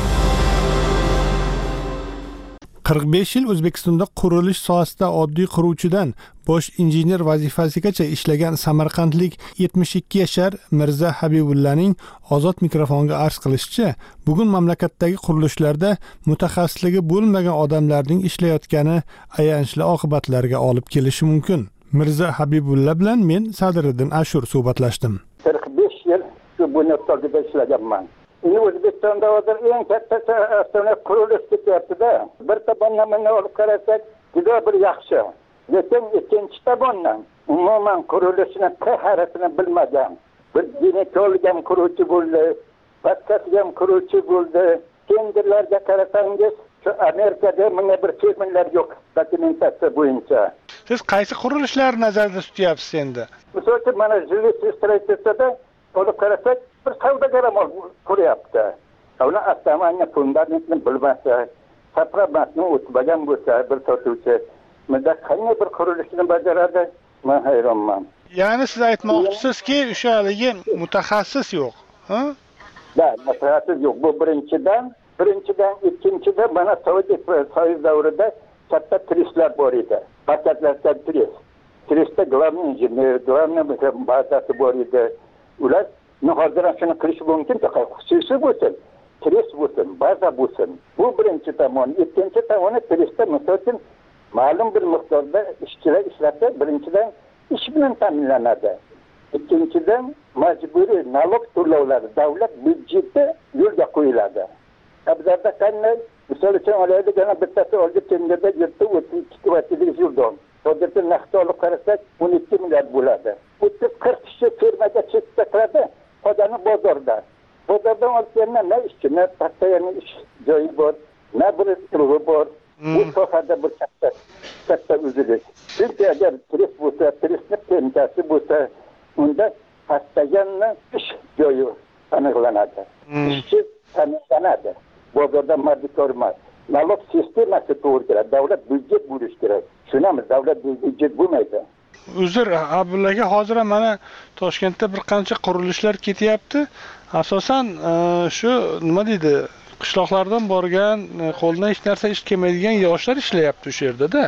qirq besh yil O'zbekistonda qurilish sohasida oddiy quruvchidan bosh injener vazifasigacha ishlagan samarqandlik yetmish ikki yashar Mirza Habibullaning Ozod mikrofonga arz qilishicha, bugun mamlakatdagi qurilishlarda mutaxassisligi bo'lmagan odamlarning ishlayotgani ayanchli oqibatlarga olib kelishi mumkin. Mirza Habibulla bilan men Sadiriddin Ashur suhbatlashdim. qirq besh yil shu bunyodkorlikda ishlaganman. Endi O'zbekistonda hozir eng katta avtomobil qurilish ketyapti-da. Bir tomondan buni olib qarasak, juda bir yaxshi. Lekin ikkinchi tomondan umuman qurilishni qaharatini bilmagan, bir ginekolog ham quruvchi bo'ldi, patkasi ham quruvchi bo'ldi. Tenderlarga qarasangiz, shu Amerikada mana bir terminlar yo'q dokumentatsiya bo'yicha. Siz qaysi qurilishlarni nazarda tutyapsiz endi? Misol uchun mana жилищный строительствоda olib qarasak, bir savdogar ham quryapti. Uni avtomobilni fundamentini bilmasa, sapramatni o'tmagan bo'lsa, bir sotuvchi Menda qanday bir qurilishni bajaradi? Men hayronman. Ya'ni siz aytmoqchisizki, o'sha haligi mutaxassis yo'q, ha? Da, mutaxassis yo'q. Bu birinchidan, birinchidan ikkinchidan mana Sovet Soyuz davrida katta tristlar bor edi. Paketlardan trist. Tristda главный injener, главный bazasi bor edi. Ular hozir shuni qilish mumkin, faqat xususiy bo'lsin. Trist bo'lsin, baza bo'lsin. Bu birinchi tomon. Ikkinchi tomoni tristda misol uchun ma'lum bir miqdorda ishchilar ishlatsa, birinchidan ish bilan ta'minlanadi. Ikkinchidan majburiy nalog to'lovlari davlat byudjeti yo'lga qo'yiladi. Abzarda qanday? Misol uchun olaylik, yana bittasi oldi tenderda yurtda o'ttiz ikki kvartira yurdon. Hozirda naqd olib qarasak, o'n ikki milliard bo'ladi. o'ttiz qirq kishi firmaga chekka qiladi, qolgani bozorda. Bozordan olganlar na ishchi, na paxtayani ish joyi bor, na bir urug'i bor. Bu sohada bir katta katta uzilish. Chunki agar turist bo'lsa, turistni temkasi bo'lsa, unda paxtaganni ish joyi aniqlanadi. Ishchi ta'minlanadi. Bozorda mardikor emas. Nalog sistemasi to'g'ri keladi. Davlat byudjet bo'lishi kerak. Shunamiz, davlat byudjet bo'lmaydi. Uzr, Abdullaga hozir mana Toshkentda bir qancha qurilishlar ketyapti. Asosan shu nima deydi, qishloqlardan borgan, qo'ldan hech narsa ish kelmaydigan yoshlar ishlayapti o'sha yerda-da.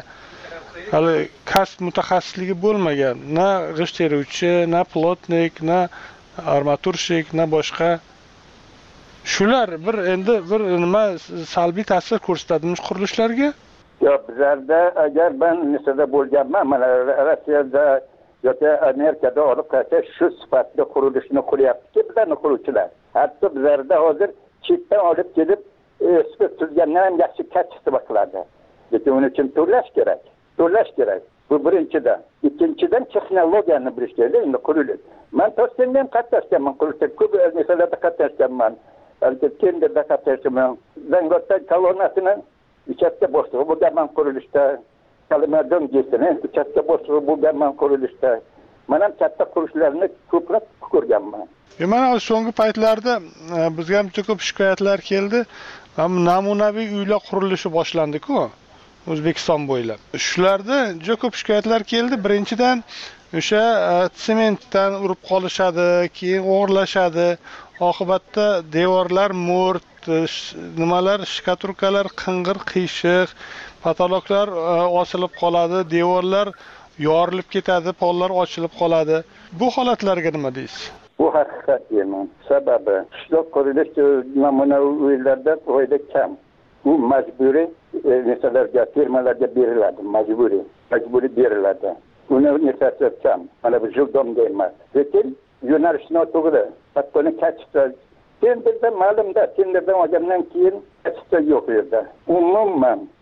Hali kasb mutaxassisligi bo'lmagan, na g'isht teruvchi, na plotnik, na armaturshik, na boshqa. Shular bir endi bir nima salbiy ta'sir ko'rsatadimi qurilishlarga? Yo'q, bizlarda agar men Misrda bo'lganman, mana Rossiyada yoki Amerikada olib qarasak, shu sifatda qurilishni quryapti bizlarning quruvchilar. Hatto bizlarda hozir chetdan olib kelib, eksport tuzgandan ham yaxshi kachisi qiladi. Lekin uning uchun to'lash kerak. To'lash kerak. Bu birinchidan. Ikkinchidan texnologiyani bilish kerak. Endi qurilish. Men Toshkentdan qatnashganman, qurilishda ko'p misollarda qatnashganman. Balki tenderda qatnashganman. Zangiotdan kolonnasini uchastka boshlig'i bo'lganman qurilishda. Kalimadon jesini uchastka boshlig'i bo'lganman qurilishda. Men ham katta qurilishlarni ko'proq ko'rganman. Mana so'nggi paytlarda bizga ham ko'p shikoyatlar keldi. Namunaviy uylar qurilishi boshlandi-ku O'zbekiston bo'ylab. Shularda juda ko'p shikoyatlar keldi. Birinchidan o'sha sementdan urib qolishadi, keyin o'g'irlashadi. Oqibatda devorlar mo'rt, nimalar, shkaturkalar qing'ir, qiyshiq, patologlar osilib qoladi, devorlar yorilib ketadi, pollar ochilib qoladi. Bu holatlarga nima deysiz? Bu haqiqat emas. Sababi qishloq qurilish namunaviy uylarda foyda kam. Bu majburiy misollarga, firmalarga beriladi, majburiy, majburiy beriladi. Uni nisbati kam. Mana bu jildom emas. Lekin yo'nalish noto'g'ri. Hatto kachsa tenderda ma'lumda, tenderdan olgandan keyin kachsa yo'q yerda. Umuman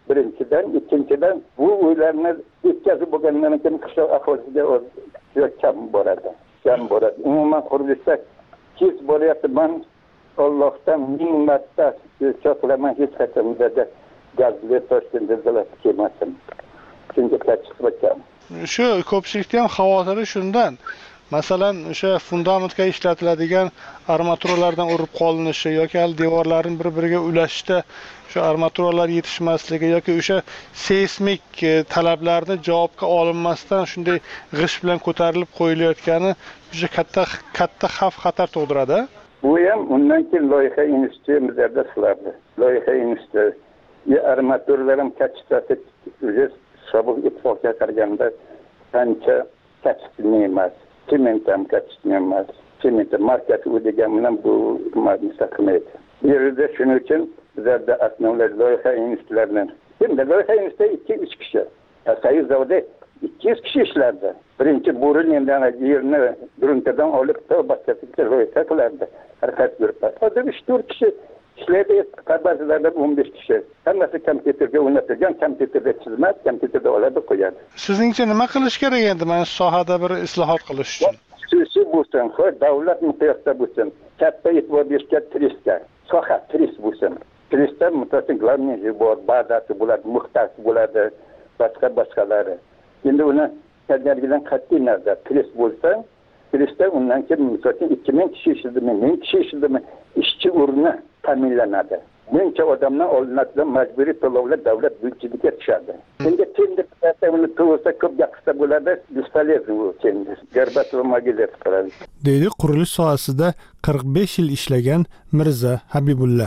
birinchidan. Ikkinchidan, bu uylarni yetkazib bo'lgandan keyin qishloq aholisiga kam boradi. Kam boradi. Umuman qurilishda tez bo'lyapti. Men Allohdan ming marta cho'qilaman, hech qachon bunday gazli Toshkentda kelmasin. Chunki chiqib shu ko'pchilikda ham xavotiri shundan. Masalan, o'sha fundamentga ishlatiladigan armaturalardan urib qolinishi yoki hali devorlarning bir-biriga ulashishda shu armaturalar yetishmasligi yoki o'sha seysmik talablarni javobga olinmasdan shunday g'ish bilan ko'tarilib qo'yilayotgani juda katta katta xavf xatar tug'diradi. Bu ham undan keyin loyiha institutida ishlardi. Loyiha instituti ya armaturalar ham kachitasi o'zi sobiq ittifoqqa qaraganda ancha kachitli emas. Sement ham kachitli emas. Sement markasi o'degan bilan bu mustaqilmaydi. Bu yerda shuning uchun bizlarda asnovlar loyiha institutlaridan. Endi loyiha instituti ikki uch kishi. Soyuz zavodida ikki yuz kishi ishlardi. Birinchi bo'rin endi yerni gruntadan olib boshqasiga loyiha qilardi. Harakat guruhi. Hozir uch to'rt kishi ishlaydi, ba'zilarda o'n besh kishi. Hammasi kompyuterga o'rnatilgan, kompyuterda chizmas, kompyuterda oladi qo'yadi. Sizningcha nima qilish kerak endi mana shu sohada bir islohot qilish uchun? Shu bo'lsin, davlat miqyosida bo'lsin, katta e'tibor berishga tirishga, soha tirish bo'lsin. Tirishda mutassim glavniy bor, bazasi bo'ladi, muxtasi bo'ladi, boshqa boshqalari. Endi uni tajribadan qat'iy nazar tirish bo'lsa, tirishda undan keyin mutassim ikki ming kishi ishladimi, ming kishi ishladimi, ishchi o'rni ta'minlanadi. Buncha odamdan olinadigan majburiy to'lovlar davlat byudjetiga tushadi. Endi tender uni to'lasa ko'p gapirsa bo'ladi, bespolezno bu tender. Garbat va magizat qiladi. Deydi qurilish sohasida qirq besh yil ishlagan Mirza Habibulla.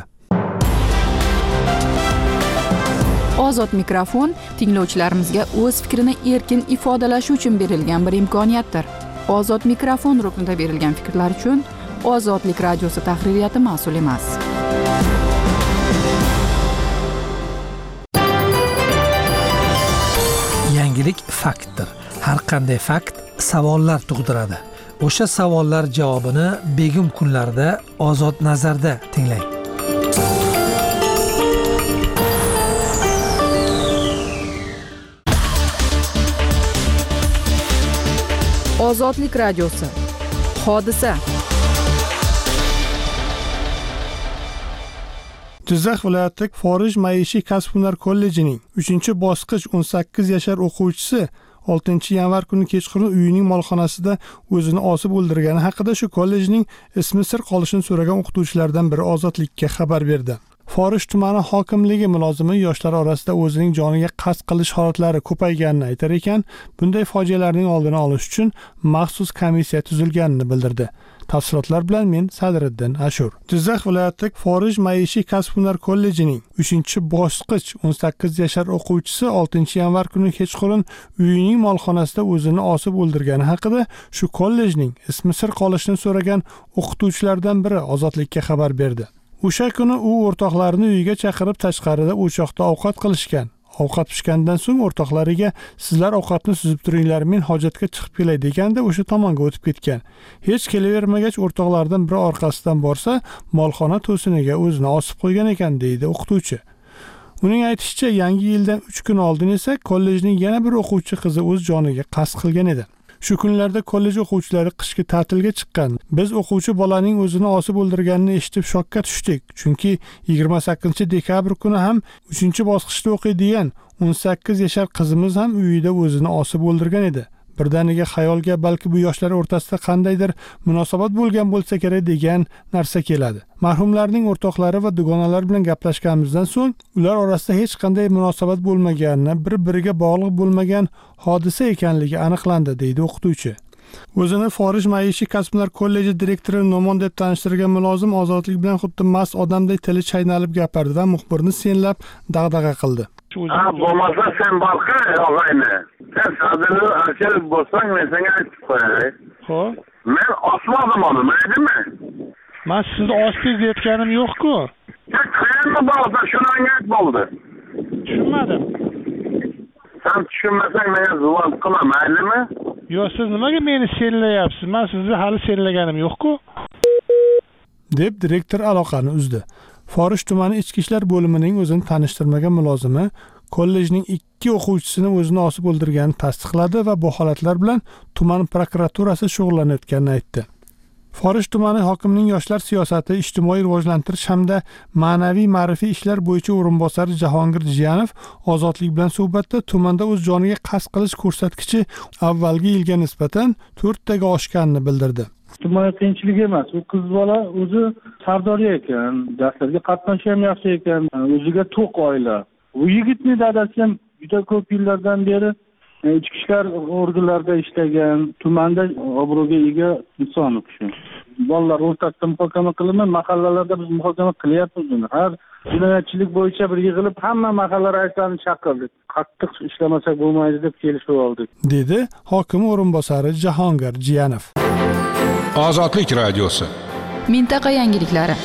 Ozod mikrofon tinglovchilarimizga o'z fikrini erkin ifodalashi uchun berilgan bir imkoniyatdir. Ozod mikrofon ruknida berilgan fikrlar uchun Ozodlik radiosi tahririyati mas'ul emas. Yangilik faktdir. Har qanday fakt savollar tug'diradi. O'sha savollar javobini begim kunlarda Ozod nazarda tinglang. Ozodlik radiosi. Hodisa. Jizzax viloyatidagi Forij maishiy kasb-hunar kollejining uchinchi bosqich o'n sakkiz yashar o'quvchisi oltinchi yanvar kuni kechqurun uyining molxonasida o'zini osib o'ldirgani haqida shu kollejning ismi sir qolishini so'ragan o'qituvchilardan biri Ozodlikka xabar berdi. Forij tumani hokimligi mulozimi yoshlar orasida o'zining joniga qasd qilish holatlari ko'payganini aytar ekan, bunday fojialarning oldini olish uchun maxsus komissiya tuzilganini bildirdi. Tafsilotlar bilan men Sadriddin Ashur. Jizzax viloyatidagi Forij maishiy kasb-hunar kollejining uchinchi bosqich o'n sakkiz yashar o'quvchisi oltinchi yanvar kuni kechqurun uyining molxonasida o'zini osib o'ldirgani haqida shu kollejning ismi sir qolishini so'ragan o'qituvchilardan biri Ozodlikka xabar berdi. O'sha kuni u o'rtoqlarini uyiga chaqirib tashqarida o'choqda ovqat qilishgan. Ovqat pishgandan so'ng o'rtoqlariga sizlar ovqatni suzib turinglar, men hojatga chiqib kelay deganda o'sha tomonga o'tib ketgan. Hech kelavermagach o'rtoqlardan biri orqasidan borsa, molxona to'siniga o'zini osib qo'ygan ekan deydi o'qituvchi. Uning aytishicha, yangi yildan uch kun oldin esa kollejning yana bir o'quvchi qizi o'z joniga qasd qilgan edi. Shu kunlarda kollej o'quvchilari qishki ta'tilga chiqqan. Biz o'quvchi bolaning o'zini osib o'ldirganini eshitib shokka tushdik. Chunki yigirma sakkizinchi dekabr kuni ham uchinchi bosqichda o'qiydigan o'n sakkiz yashar qizimiz ham uyida o'zini osib o'ldirgan edi. Birdaniga xayolga balki bu yoshlar o'rtasida qandaydir munosabat bo'lgan bo'lsa kerak degan narsa keladi. Marhumlarning o'rtoqlari va dugonalar bilan gaplashganimizdan so'ng ular orasida hech qanday munosabat bo'lmaganini, bir-biriga bog'liq bo'lmagan hodisa ekanligi aniqlandi, deydi o'qituvchi. O'zini Forij maishiy kasb-hunar kolleji direktori Nomon deb tanishtirgan mulozim Ozodlik bilan xuddi mast odamdek tili chaynalib gapirdi va muxbirni senlab dag'dag'a qildi. Ha, bo'lmasa sen boshqa og'ayni. Sen sadini ochib bo'lsang, men senga aytib qo'yay. Xo'p. Men osmoqdim uni, maydimi? Men sizni osdingiz deyotganim yo'q-ku. Sen qayerda bo'lsa shuni ayt bo'ldi. Tushunmadim. Sen tushunmasang menga zuvon qilma, maydimi? Yo'q, siz nimaga meni senlayapsiz? Men sizni hali senlaganim yo'q-ku. deb direktor aloqani uzdi. Forij tumani ichki ishlar bo'limining o'zini tanishtirmagan mulozimi kollejning ikki o'quvchisini o'zini osib o'ldirganini tasdiqladi va bu holatlar bilan tuman prokuraturasi shug'ullanayotganini aytdi. Forish tumani hokimining yoshlar siyosati, ijtimoiy rivojlantirish hamda ma'naviy ma'rifiy ishlar bo'yicha o'rinbosari Jahongir Jiyanov Ozodlik bilan suhbatda tumanda o'z joniga qasd qilish ko'rsatkichi avvalgi yilga nisbatan to'rttaga oshganini bildirdi. Ijtimoiy qiyinchilik emas, u qiz bola o'zi sardorya ekan, darslarga qatnashi ham yaxshi ekan, o'ziga to'q oila. Bu yigitning dadasi ham juda ko'p yillardan beri ichki ishlar organlarida ishlagan, tumanda obro'ga ega inson u kishi. Bolalar o'rtasida muhokama qilinib, mahallalarda biz muhokama qilyapmiz buni. Har jinoyatchilik bo'yicha bir yig'ilib, hamma mahalla raislarini chaqirdik. Qattiq ishlamasak bo'lmaydi deb kelishib oldik, dedi hokim o'rinbosari Jahongir Jiyanov. Ozodlik radiosi. Mintaqa yangiliklari.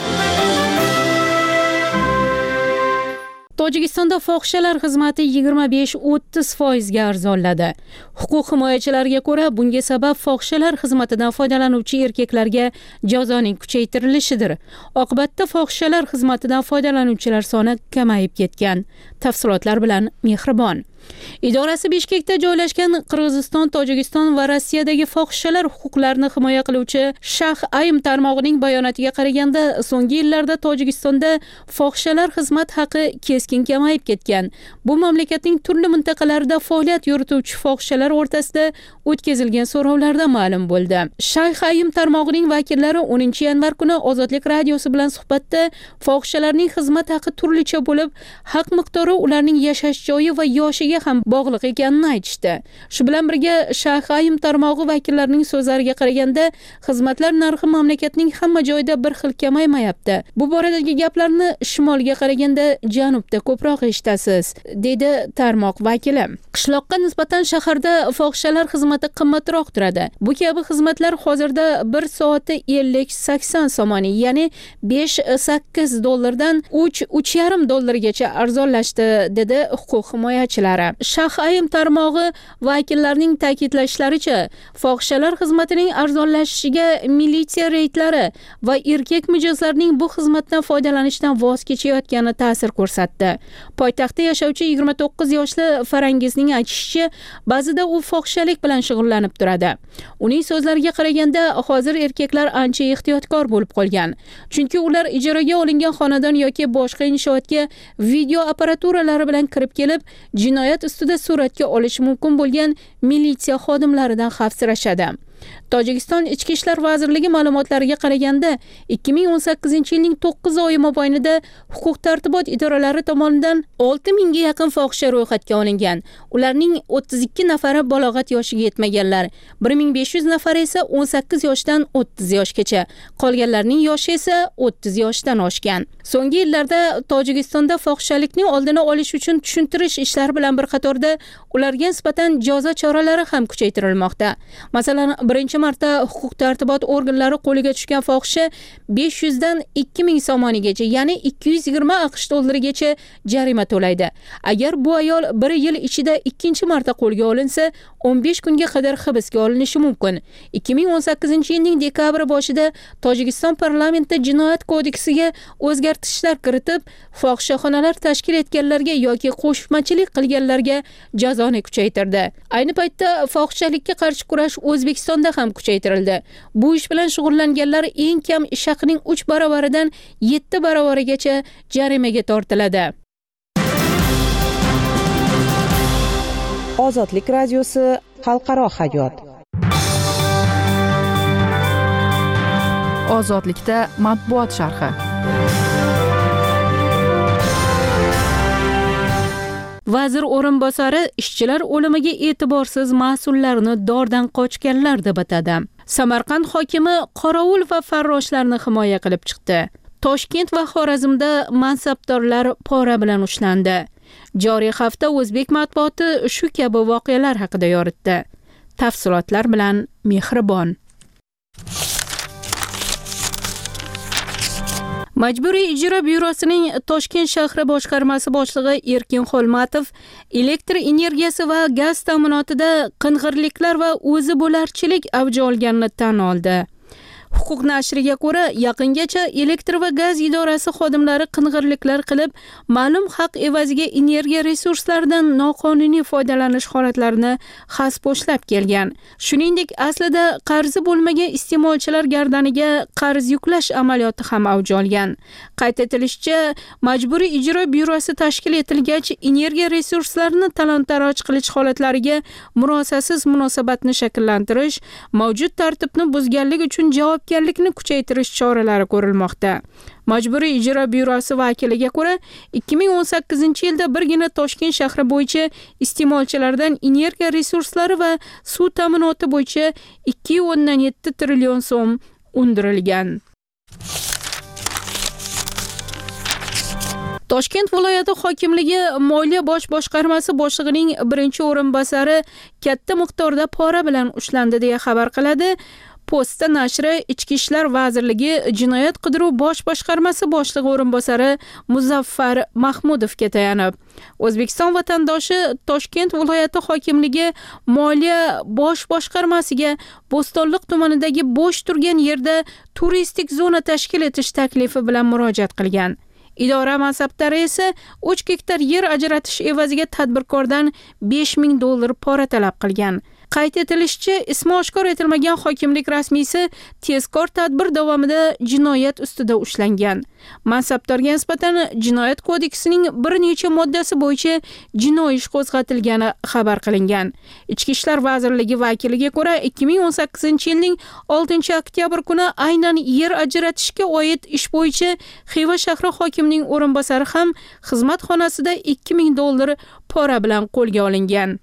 Tojikistonda fohishalar xizmati yigirma besh o'ttiz foiz ga arzonladi. Huquq himoyachilariga ko'ra, bunga sabab fohishalar xizmatidan foydalanuvchi erkaklarga jazoning kuchaytirilishidir. Oqibatda fohishalar xizmatidan foydalanuvchilar soni kamayib ketgan. Tafsilotlar bilan Mehribon. Idorasi Bishkekda joylashgan Qirg'iziston, Tojikiston va Rossiyadagi fohishalar huquqlarini himoya qiluvchi Shah Aym tarmog'ining bayonotiga qaraganda, so'nggi yillarda Tojikistonda fohishalar xizmat haqi keskin kamayib ketgan. Bu mamlakatning turli mintaqalarida faoliyat yurituvchi fohishalar o'rtasida o'tkazilgan so'rovlarda ma'lum bo'ldi. Shah Aym tarmog'ining vakillari o'ninchi yanvar kuni Ozodlik radiosi bilan suhbatda fohishalarning xizmat haqi turlicha bo'lib, haq miqdori ularning yashash joyi va yoshiga ham bog'liq ekanini aytishdi. Shu bilan birga Shah Aym tarmog'i vakillarining so'zlariga qaraganda, xizmatlar narxi mamlakatning hamma joyida bir xil kamaymayapti. Bu boradagi gaplarni shimolga qaraganda janubda ko'proq eshitasiz, dedi tarmoq vakili. Qishloqqa nisbatan shaharda fohishalar xizmati qimmatroq turadi. Bu kabi xizmatlar hozirda bir soati ellik sakson somoniy, ya'ni besh sakkiz dollardan uch uch yarim dollargacha arzonlashdi, dedi huquq himoyachilari. Shah Aym tarmog'i vakillarining ta'kidlashlaricha, fohishalar xizmatining arzonlashishiga militsiya reydlari va erkak mijozlarning bu xizmatdan foydalanishdan voz kechayotgani ta'sir ko'rsatdi. Poytaxtda yashovchi yigirma to'qqiz yoshli Farangizning aytishicha, ba'zida u fohishalik bilan shug'ullanib turadi. Uning so'zlariga qaraganda, hozir erkaklar ancha ehtiyotkor bo'lib qolgan. Chunki ular ijaraga olingan xonadon yoki boshqa inshootga video apparaturalari bilan kirib kelib, jinoyat ustida suratga olish mumkin bo'lgan militsiya xodimlaridan xavfsirashadi. Tojikiston Ichki ishlar vazirligi ma'lumotlariga qaraganda, ikki ming o'n sakkizinchi yilning to'qqiz oyi mobaynida huquq tartibot idoralari tomonidan olti mingga yaqin fohisha ro'yxatga olingan. Ularning o'ttiz ikki nafari balog'at yoshiga yetmaganlar, bir ming besh yuz nafari esa o'n sakkiz yoshdan o'ttiz yoshgacha, qolganlarning yoshi esa o'ttiz yoshdan oshgan. So'nggi yillarda Tojikistonda fohishalikning oldini olish uchun tushuntirish ishlari bilan bir qatorda ularga nisbatan jazo choralari ham kuchaytirilmoqda. Masalan, birinchi marta huquq tartibot organlari qo'liga tushgan fohisha besh yuz dan ikki ming somonigacha, ya'ni ikki yuz yigirma aqsh dollarigacha jarima to'laydi. Agar bu ayol bir yil ichida ikkinchi marta qo'lga olinsa, o'n besh kunga qadar hibsga olinishi mumkin. ikki ming o'n sakkizinchi yilning dekabr boshida Tojikiston parlamenti jinoyat kodeksiga o'zgartishlar kiritib, fohishaxonalar tashkil etganlarga yoki qo'shmachilik qilganlarga jazoni kuchaytirdi. Ayni paytda fohishalikka qarshi kurash O'zbekistonda ham kuchaytirildi. Bu ish bilan shug'ullanganlar eng kam ish haqining uch baravaridan yetti baravarigacha jarimaga tortiladi. Ozodlik radiosi xalqaro hayot. Ozodlikda matbuot sharhi. Vazir o'rinbosari ishchilar o'limiga e'tiborsiz mas'ullarni dordan qochganlar deb atadi. Samarqand hokimi qorovul va farroshlarni himoya qilib chiqdi. Toshkent va Xorazmda mansabdorlar pora bilan ushlandi. Joriy hafta o'zbek matbuoti shu kabi voqealar haqida yoritdi. Tafsilotlar bilan Mehribon. Majburiy ijro byurosining Toshkent shahri boshqarmasi boshlig'i Erkin Xolmatov elektr energiyasi va gaz ta'minotida qing'irliklar va o'zi bo'larchilik avj olganini tan oldi. Huquq nashriga ko'ra, yaqingacha elektr va gaz idorasi xodimlari qing'irliklar qilib, ma'lum haq evaziga energiya resurslaridan noqonuniy foydalanish holatlarini xasposhlab kelgan. Shuningdek, aslida qarzi bo'lmagan iste'molchilar gardaniga qarz yuklash amaliyoti ham avj olgan. Qayd etilishicha, Majburiy ijro byurosi tashkil etilgach, energiya resurslarini talon-taroj qilish holatlariga murosasiz munosabatni shakllantirish, mavjud tartibni buzganlik uchun javobgarlikni kuchaytirish choralari ko'rilmoqda. Majburiy ijro byurosi vakiliga ko'ra, ikki ming o'n sakkizinchi yilda birgina Toshkent shahri bo'yicha iste'molchilardan energiya resurslari va suv ta'minoti bo'yicha ikki o'ndan yetti trillion so'm undirilgan. Toshkent viloyati hokimligi Moliya bosh boshqarmasi boshlig'ining birinchi o'rinbosari katta miqdorda pora bilan ushlandi deya xabar qiladi. Posta nashri Ichki ishlar vazirligi Jinoyat qidiruv bosh boshqarmasi boshlig'i o'rinbosari Muzaffar Mahmudovga tayanib, O'zbekiston vatandoshi Toshkent viloyati hokimligi Moliya bosh boshqarmasiga Bo'stonliq tumanidagi bo'sh turgan yerda turistik zona tashkil etish taklifi bilan murojaat qilgan. Idora mansabdori esa uch gektar yer ajratish evaziga tadbirkordan besh ming dollar pora talab qilgan. Qayd etilishicha, ismi oshkor etilmagan hokimlik rasmiysi tezkor tadbir davomida jinoyat ustida ushlangan. Mansabdorga nisbatan Jinoyat kodeksining bir necha moddasi bo'yicha jinoiy ish qo'zg'atilgani xabar qilingan. Ichki ishlar vazirligi vakiliga ko'ra, ikki ming o'n sakkizinchi yilning oltinchi oktyabr kuni aynan yer ajratishga oid ish bo'yicha Xiva shahri hokimining o'rinbosari ham xizmat xonasida ikki ming dollar pora bilan qo'lga olingan.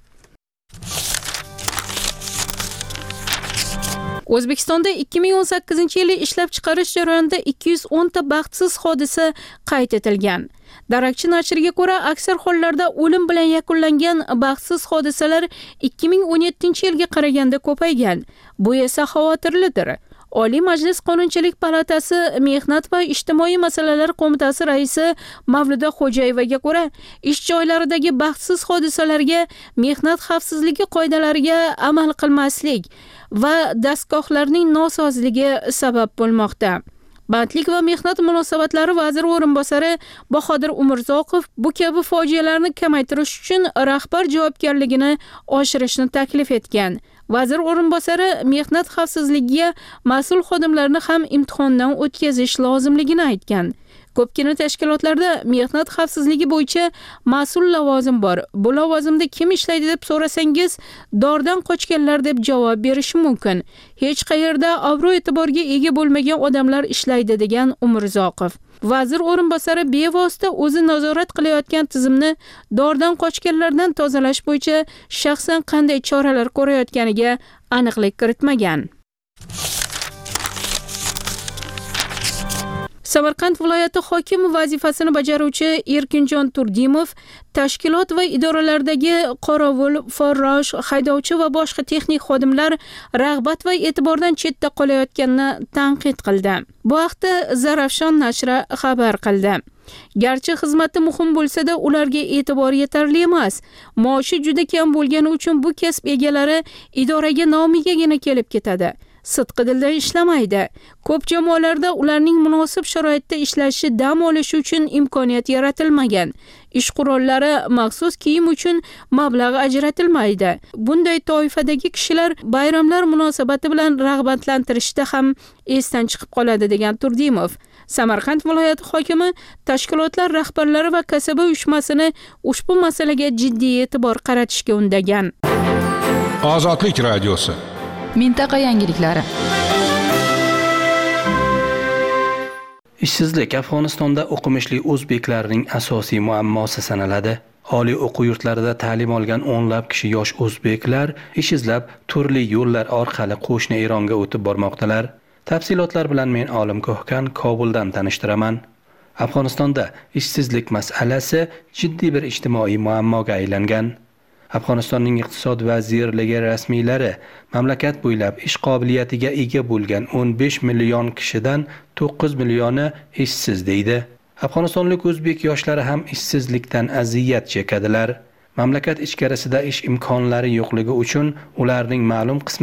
O'zbekistonda ikki ming o'n sakkizinchi yili ishlab chiqarish jarayonida ikki yuz o'n ta baxtsiz hodisa qayd etilgan. Darakchi nashriga ko'ra, aksar hollarda o'lim bilan yakunlangan baxtsiz hodisalar ikki ming o'n yettinchi yilga qaraganda ko'paygan. Bu esa xavotirlidir. Oliy Majlis Qonunchilik palatasi Mehnat va ijtimoiy masalalar qo'mitasi raisi Mavluda Xo'jayevaga ko'ra, ish joylaridagi baxtsiz hodisalarga mehnat xavfsizligi qoidalariga amal qilmaslik va dastgohlarning nosozligi sabab bo'lmoqda. Bandlik va mehnat munosabatlari vaziri o'rinbosari Bahodir Umurzoqov bu kabi fojialarni kamaytirish uchun rahbar javobgarligini oshirishni taklif etgan. Vazir o'rinbosari mehnat xavfsizligiga mas'ul xodimlarni ham imtihondan o'tkazish lozimligini aytgan. Ko'pgina tashkilotlarda mehnat xavfsizligi bo'yicha mas'ul lavozim bor. Bu lavozimda kim ishlaydi deb so'rasangiz, dordan qochganlar deb javob berishi mumkin. Hech qayerda obro'-e'tiborga ega bo'lmagan odamlar ishlaydi degan Umurzoqov. Vazir o'rinbosari bevosita o'zi nazorat qilayotgan tizimni dordan qochganlardan tozalash bo'yicha shaxsan qanday choralar ko'rayotganiga aniqlik kiritmagan. Samarqand viloyati hokimi vazifasini bajaruvchi Erkinjon Turdimov tashkilot va idoralardagi qorovul, farrosh, haydovchi va boshqa texnik xodimlar rag'bat va e'tibordan chetda qolayotganini tanqid qildi. Bu haqda Zarafshon nashri xabar qildi. Garchi xizmati muhim bo'lsa-da, ularga e'tibor yetarli emas. Maoshi juda kam bo'lgani uchun bu kasb egalari idoraga nomigagina kelib ketadi. Sidqi dildan ishlamaydi. Ko'p jamoalarda ularning munosib sharoitda ishlashi, dam olishi uchun imkoniyat yaratilmagan. Ish qurollari, maxsus kiyim uchun mablag' ajratilmaydi. Bunday toifadagi kishilar bayramlar munosabati bilan rag'batlantirishda ham esdan chiqib qoladi degan Turdimov. Samarqand viloyati hokimi tashkilotlar rahbarlari va kasaba uyushmasini ushbu masalaga jiddiy e'tibor qaratishga undagan. Ozodlik radiosi. Mintaqa yangiliklari. Ishsizlik Afg'onistonda o'qimishli o'zbeklarning asosiy muammosi sanaladi. Oliy o'quv yurtlarida ta'lim olgan o'nlab kishi yosh o'zbeklar ish izlab turli yo'llar orqali qo'shni Eronga o'tib bormoqdalar. Tafsilotlar bilan men Olim Ko'hkan Kobuldan tanishtiraman. Afg'onistonda ishsizlik masalasi jiddiy bir ijtimoiy muammoga aylangan. Afg'onistonning iqtisod vazirligi rasmiylari mamlakat bo'ylab ish qobiliyatiga ega bo'lgan o'n besh million kishidan to'qqiz millioni ishsiz deydi. Afg'onistonlik o'zbek yoshlari ham ishsizlikdan aziyat chekadilar. Mamlakat ichkarisida ish imkonlari yo'qligi uchun ularning ma'lum qismi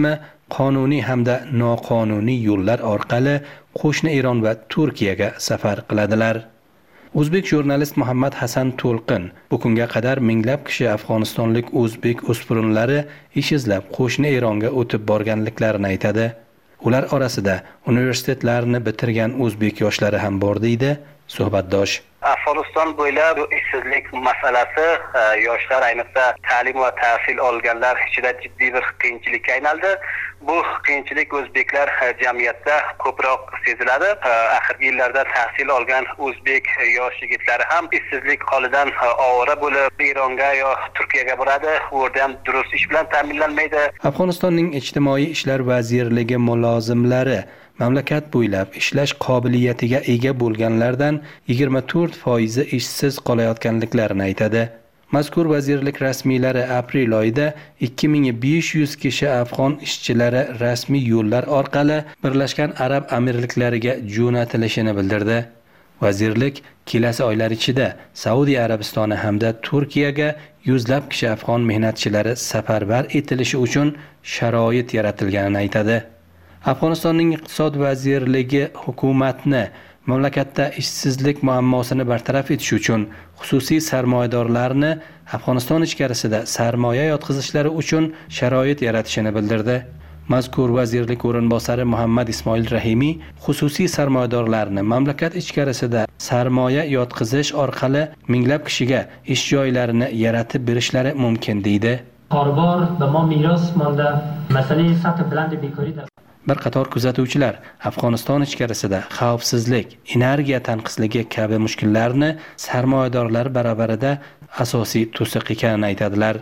qonuniy hamda noqonuniy yo'llar orqali qo'shni Eron va Turkiyaga safar qiladilar. O'zbek jurnalist Muhammad Hasan To'lqin bu kunga qadar minglab kishi afg'onistonlik o'zbek o'spirinlari ish izlab qo'shni Eronga o'tib borganliklarini aytadi. Ular orasida universitetlarni bitirgan o'zbek yoshlari ham bor deydi suhbatdosh. Afg'oniston bo'ylab ishsizlik masalasi yoshlar, ayniqsa ta'lim va tahsil olganlar ichida jiddiy bir qiyinchilikka aylandi. Bu qiyinchilik o'zbeklar jamiyatida ko'proq seziladi. Oxirgi yillarda tahsil olgan o'zbek yosh yigitlari ham ishsizlik holidan ovora bo'lib Eronga yo Turkiyaga boradi. U yerda ham durust ish bilan ta'minlanmaydi. Afg'onistonning ijtimoiy ishlar vazirligi mulozimlari mamlakat bo'ylab ishlash qobiliyatiga ega bo'lganlardan yigirma to'rt foizi ishsiz qolayotganliklarini aytadi. Mazkur vazirlik rasmiylari aprel oyida ikki ming besh yuz kishi afg'on ishchilari rasmiy yo'llar orqali Birlashgan Arab Amirliklariga jo'natilishini bildirdi. Vazirlik kelasi oylar ichida Saudiya Arabistoni hamda Turkiyaga yuzlab kishi afg'on mehnatchilari safarbar etilishi uchun sharoit yaratilganini aytadi. Afg'onistonning iqtisod vazirligi hukumatni mamlakatda ishsizlik muammosini bartaraf etish uchun xususiy sarmoyadorlarni Afg'oniston ichkarisida sarmoya yotqizishlari uchun sharoit yaratishini bildirdi. Mazkur vazirlik o'rinbosari Muhammad Ismoil Rahimiy xususiy sarmoyadorlarni mamlakat ichkarisida sarmoya yotqizish orqali minglab kishiga ish joylarini yaratib berishlari mumkin deydi. Qorbor va mo meros monda masalayi sathi bilan bekori Bir qator kuzatuvchilar Afg'oniston ichkarisida xavfsizlik, energiya tanqisligi kabi mushkullarni sarmoyadorlar barabarida asosiy to'siq ekanini aytadilar.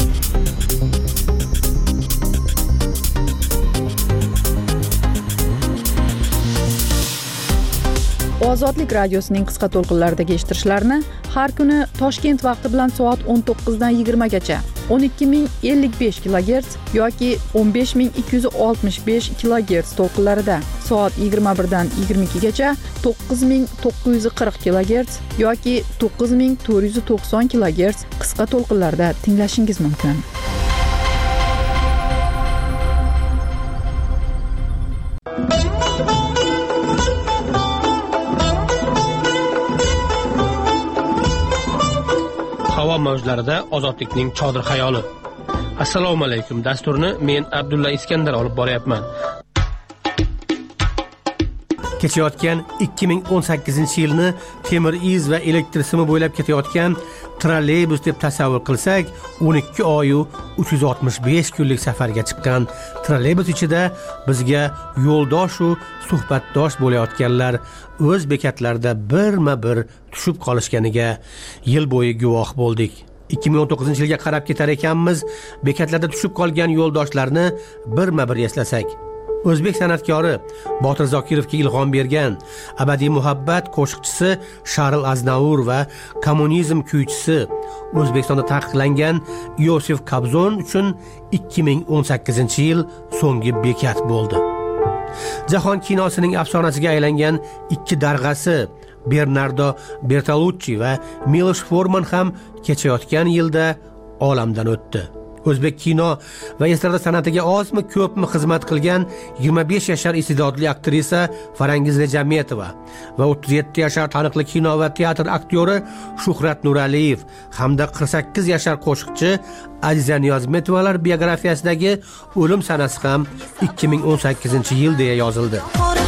Ozodlik radiosining qisqa to'lqinlaridagi eshittirishlarni har kuni Toshkent vaqti bilan soat o'n to'qqizdan yigirma gacha o'n ikki ming ellik besh kilogerts yoki o'n besh ming ikki yuz oltmish besh kilogerts to'lqinlarida, soat yigirma birdan yigirma ikki gacha to'qqiz ming to'qqiz yuz qirq kilogerts yoki to'qqiz ming to'rt yuz to'qson kilogerts qisqa to'lqinlarda tinglashingiz mumkin. Havo mavjlarida ozodlikning chodir xayoli. Assalomu alaykum. Dasturni men Abdulla Iskandar olib boryapman. Kechayotgan ikki ming o'n sakkizinchi yilni temir iz va elektr simi bo'ylab ketayotgan trolleybus deb tasavvur qilsak, o'n ikki oy u uch yuz oltmish besh kunlik safarga chiqqan trolleybus ichida bizga yo'ldosh u suhbatdosh bo'layotganlar o'z bekatlarida birma-bir tushib qolishganiga yil bo'yi guvoh bo'ldik. ikki ming o'n to'qqizinchi yilga qarab ketar ekanmiz, bekatlarda tushib qolgan yo'ldoshlarni birma-bir eslasak. O'zbek san'atkori Botir Zokirovga ilhom bergan abadiy muhabbat qo'shiqchisi Sharl Aznavur va kommunizm kuychisi O'zbekistonda taqiqlangan Yosef Kobzon uchun ikki ming o'n sakkizinchi yil so'nggi bekat bo'ldi. Jahon kinosining afsonasiga aylangan ikki darg'asi Bernardo Bertolucci va Milosh Forman ham kechayotgan yilda olamdan o'tdi. O'zbek kino va estrada san'atiga ozmi ko'pmi xizmat qilgan yigirma besh yashar iste'dodli aktrisa Farangiz Rejametova va o'ttiz yetti yashar taniqli kino va teatr aktyori Shuhrat Nuraliyev hamda qirq sakkiz yashar qo'shiqchi Aziza Niyozmetovalar biografiyasidagi o'lim sanasi ham ikki ming o'n sakkizinchi yil deya yozildi.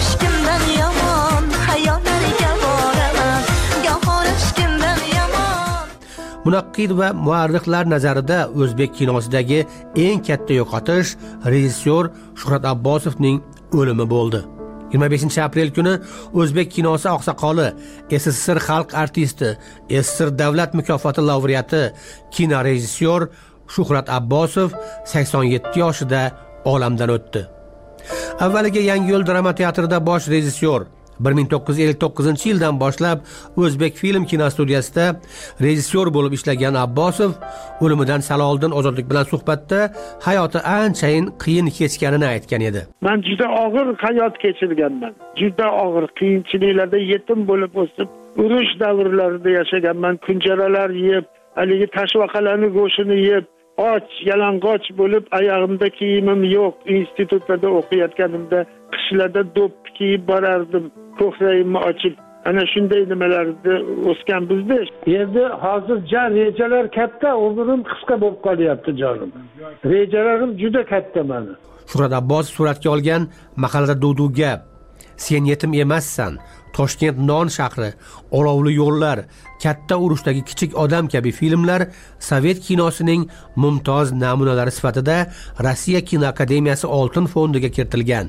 Munaqqid va muarrixlar nazarida o'zbek kinosidagi eng katta yo'qotish rejissyor Shuhrat Abbosovning o'limi bo'ldi. yigirma beshinchi aprel kuni o'zbek kinosi oqsoqoli, S S S R xalq artisti, S S S R davlat mukofoti laureati, kino rejissyor Shuhrat Abbosov sakson yetti yoshida olamdan o'tdi. Avvaliga Yangiyo'l drama teatrida bosh rejissyor, bir ming to'qqiz yuz ellik to'qqizinchi yildan boshlab O'zbek film kinostudiyasida rejissyor bo'lib ishlagan Abbosov o'limidan sal oldin Ozodlik bilan suhbatda hayoti anchayin qiyin kechganini aytgan edi. Men juda og'ir hayot kechirganman. Juda og'ir qiyinchiliklarda yetim bo'lib o'sib, urush davrlarida yashaganman. Kunjaralar yeb, haligi tashvaqalarning go'shtini yeb, och yalang'och bo'lib, oyog'imda kiyimim yo'q. Institutda o'qiyotganimda qishlarda do'ppi kiyib borardim, ko'kragimni ochib. Ana shunday nimalarda o'sgan bizda. Endi hozircha rejalar katta, umrim qisqa bo'lib qolyapti jonim. Rejalarim juda katta meni. Shuhrat Abbosov suratga olgan mahallada duv-duv gap, sen yetim emassan, Toshkent non shahri, olovli yo'llar, katta urushdagi kichik odam kabi filmlar Sovet kinosining mumtoz namunalari sifatida Rossiya kinoakademiyasi oltin fondiga kiritilgan.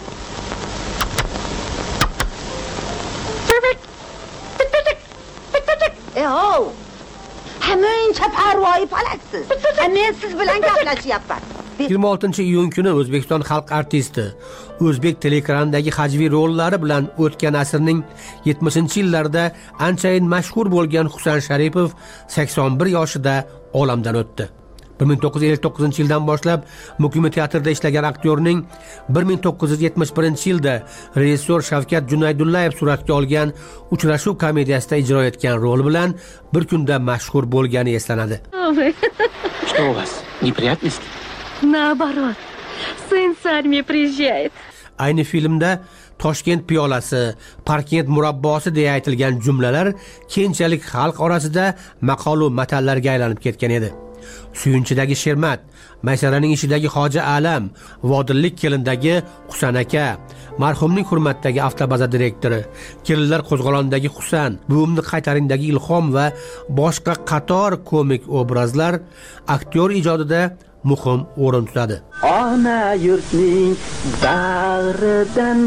Ey, hamuncha parvoyi falaksiz. Men siz bilan gaplashyapman. yigirma oltinchi iyun kuni O'zbekiston xalq artisti, o'zbek teleekranidagi hajviy rollari bilan o'tgan asrning yetmishinchi yillarida anchayin mashhur bo'lgan Husan Sharipov sakson bir yoshida olamdan o'tdi. bir ming to'qqiz yuz ellik to'qqizinchi yildan boshlab Muqimiy teatrda ishlagan aktyorning bir ming to'qqiz yuz yetmish birinchi yilda rejissyor Shavkat Junaydullayev suratga olgan Uchrashuv komediyasida ijro etgan rol bilan bir kunda mashhur bo'lgani eslanadi. Что у вас? Неприятности? Наоборот, сын с армии приезжает. Ayni filmda Toshkent piyolasi, Parkent murabbosi deya aytilgan jumlalar keyinchalik xalq orasida maqolu matallarga aylanib ketgan edi. Suyunchidagi Shermat, Maysaraning ishidagi Hoji Alam, Vodillik kelindagi Husan aka, marhumning hurmatdagi avtobaza direktori, Kelinlar qo'zg'olonidagi Husan, Buvimni qaytaringdagi Ilhom va boshqa qator komik obrazlar aktyor ijodida muhim o'rin tutadi. Ona yurtning bag'ridan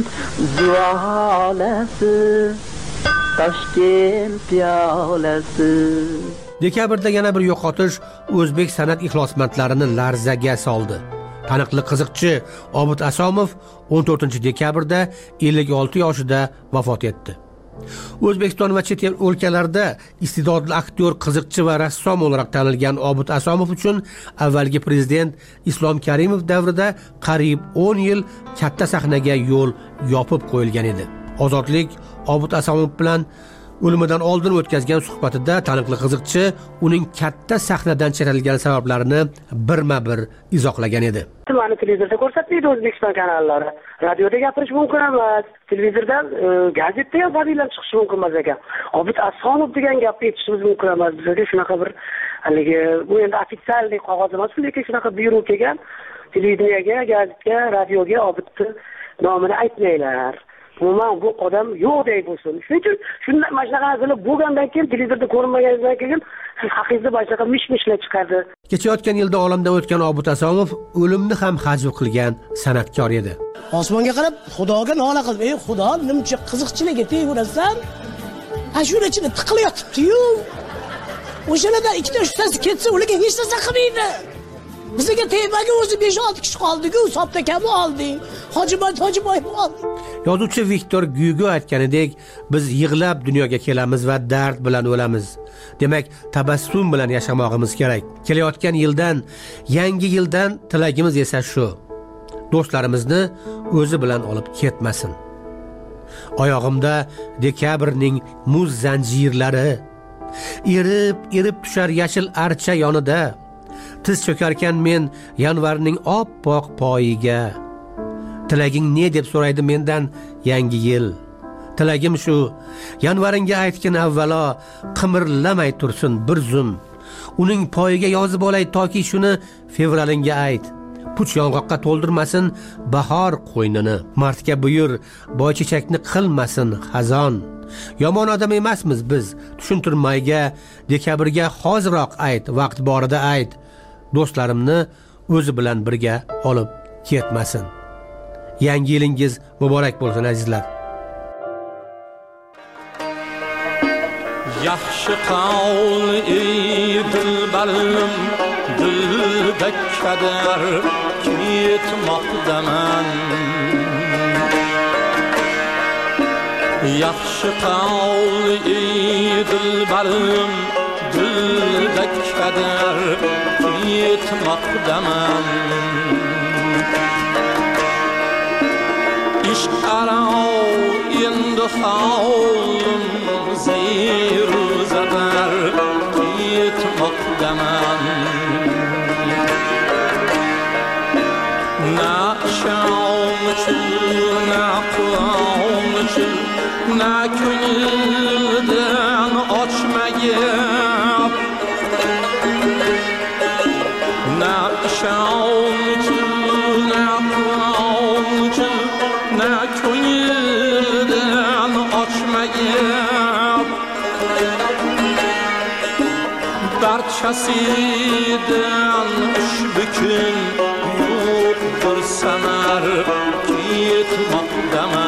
zuolasi, Toshkent piyolasi. Dekabrda yana bir yo'qotish o'zbek san'at ixlosmandlarini larzaga soldi. Taniqli qiziqchi Obid Asomov o'n to'rtinchi dekabrda ellik olti yoshida vafot etdi. O'zbekiston va chet el o'lkalarda iste'dodli aktyor, qiziqchi va rassom olarak tanilgan Obid Asomov uchun avvalgi prezident Islom Karimov davrida qariyb o'n yil katta sahnaga yo'l yopib qo'yilgan edi. Ozodlik Obid Asomov bilan o'limidan oldin o'tkazgan suhbatida taniqli qiziqchi uning katta sahnadan chetlashgani sabablarini birma-bir izohlagan edi. Mani televizorda ko'rsatmaydi O'zbekiston kanallari. Radioda gapirish mumkin emas. Televizordan, gazetda ham fazilat chiqishi mumkin emas ekan. Obid Asomov degan gapni eshitishimiz mumkin emas. Bizga shunaqa bir haligi bu endi ofitsialniy qog'oz emas, lekin shunaqa buyruq kelgan. Televiziyaga, gazetga, radioga Obidni nomini aytmaylar. Umuman bu odam yo'qdek bo'lsin. Shuning uchun shunday mashnaqa narsalar bo'lgandan keyin televizorda ko'rinmaganidan keyin siz haqingizda boshqa mish-mishlar chiqadi. Kechayotgan yilda olamdan o'tgan Obid Asomov o'limni ham hajv qilgan san'atkor edi. Osmonga qarab Xudoga nola qilib, "Ey Xudo, nimcha qiziqchilikka tegurasan? Ha shuni ichida tiqilib yotibdi-yu. O'shalarda ikkita uchtasi ketsa, ularga hech narsa qilmaydi. Bizga tegmaga o'zi besh olti kishi qoldi-ku, Sobta kami oldi. Hojiboy Hojiboy oldi." Yozuvchi Viktor Gyugo aytganidek, biz yig'lab dunyoga kelamiz va dard bilan o'lamiz. Demak, tabassum bilan yashamog'imiz kerak. Kelayotgan yildan, yangi yildan tilagimiz esa shu. Do'stlarimizni o'zi bilan olib ketmasin. Oyog'imda dekabrning muz zanjirlari, erib, erib tushar yashil archa yonida. Tiz cho'karkan men yanvarning oppoq poyiga. Tilaging ne deb so'raydi mendan yangi yil. Tilagim shu, yanvaringga aytgin avvalo, qimirlamay tursin bir zum. Uning poyiga yozib olay toki shuni fevralingga ayt. Puch yong'oqqa to'ldirmasin bahor qo'ynini. Martga buyur, boychechakni qilmasin xazon. Yomon odam emasmiz biz, tushuntirmayga, dekabrga hoziroq ayt, vaqt borida ayt. Do'stlarimni o'zi bilan birga olib ketmasin. Yangi yilingiz muborak bo'lsin azizlar. Yaxshi qavl ey dilbarim, dilda kadar ketmoqdaman. Yaxshi qavl ey dilbarim, dilda kadar ketmoqdaman. Ishq aro endi havlim zeyru zadar ketmoqdaman. barchasidan ish bukun yo'qdir sanar ketmoqdaman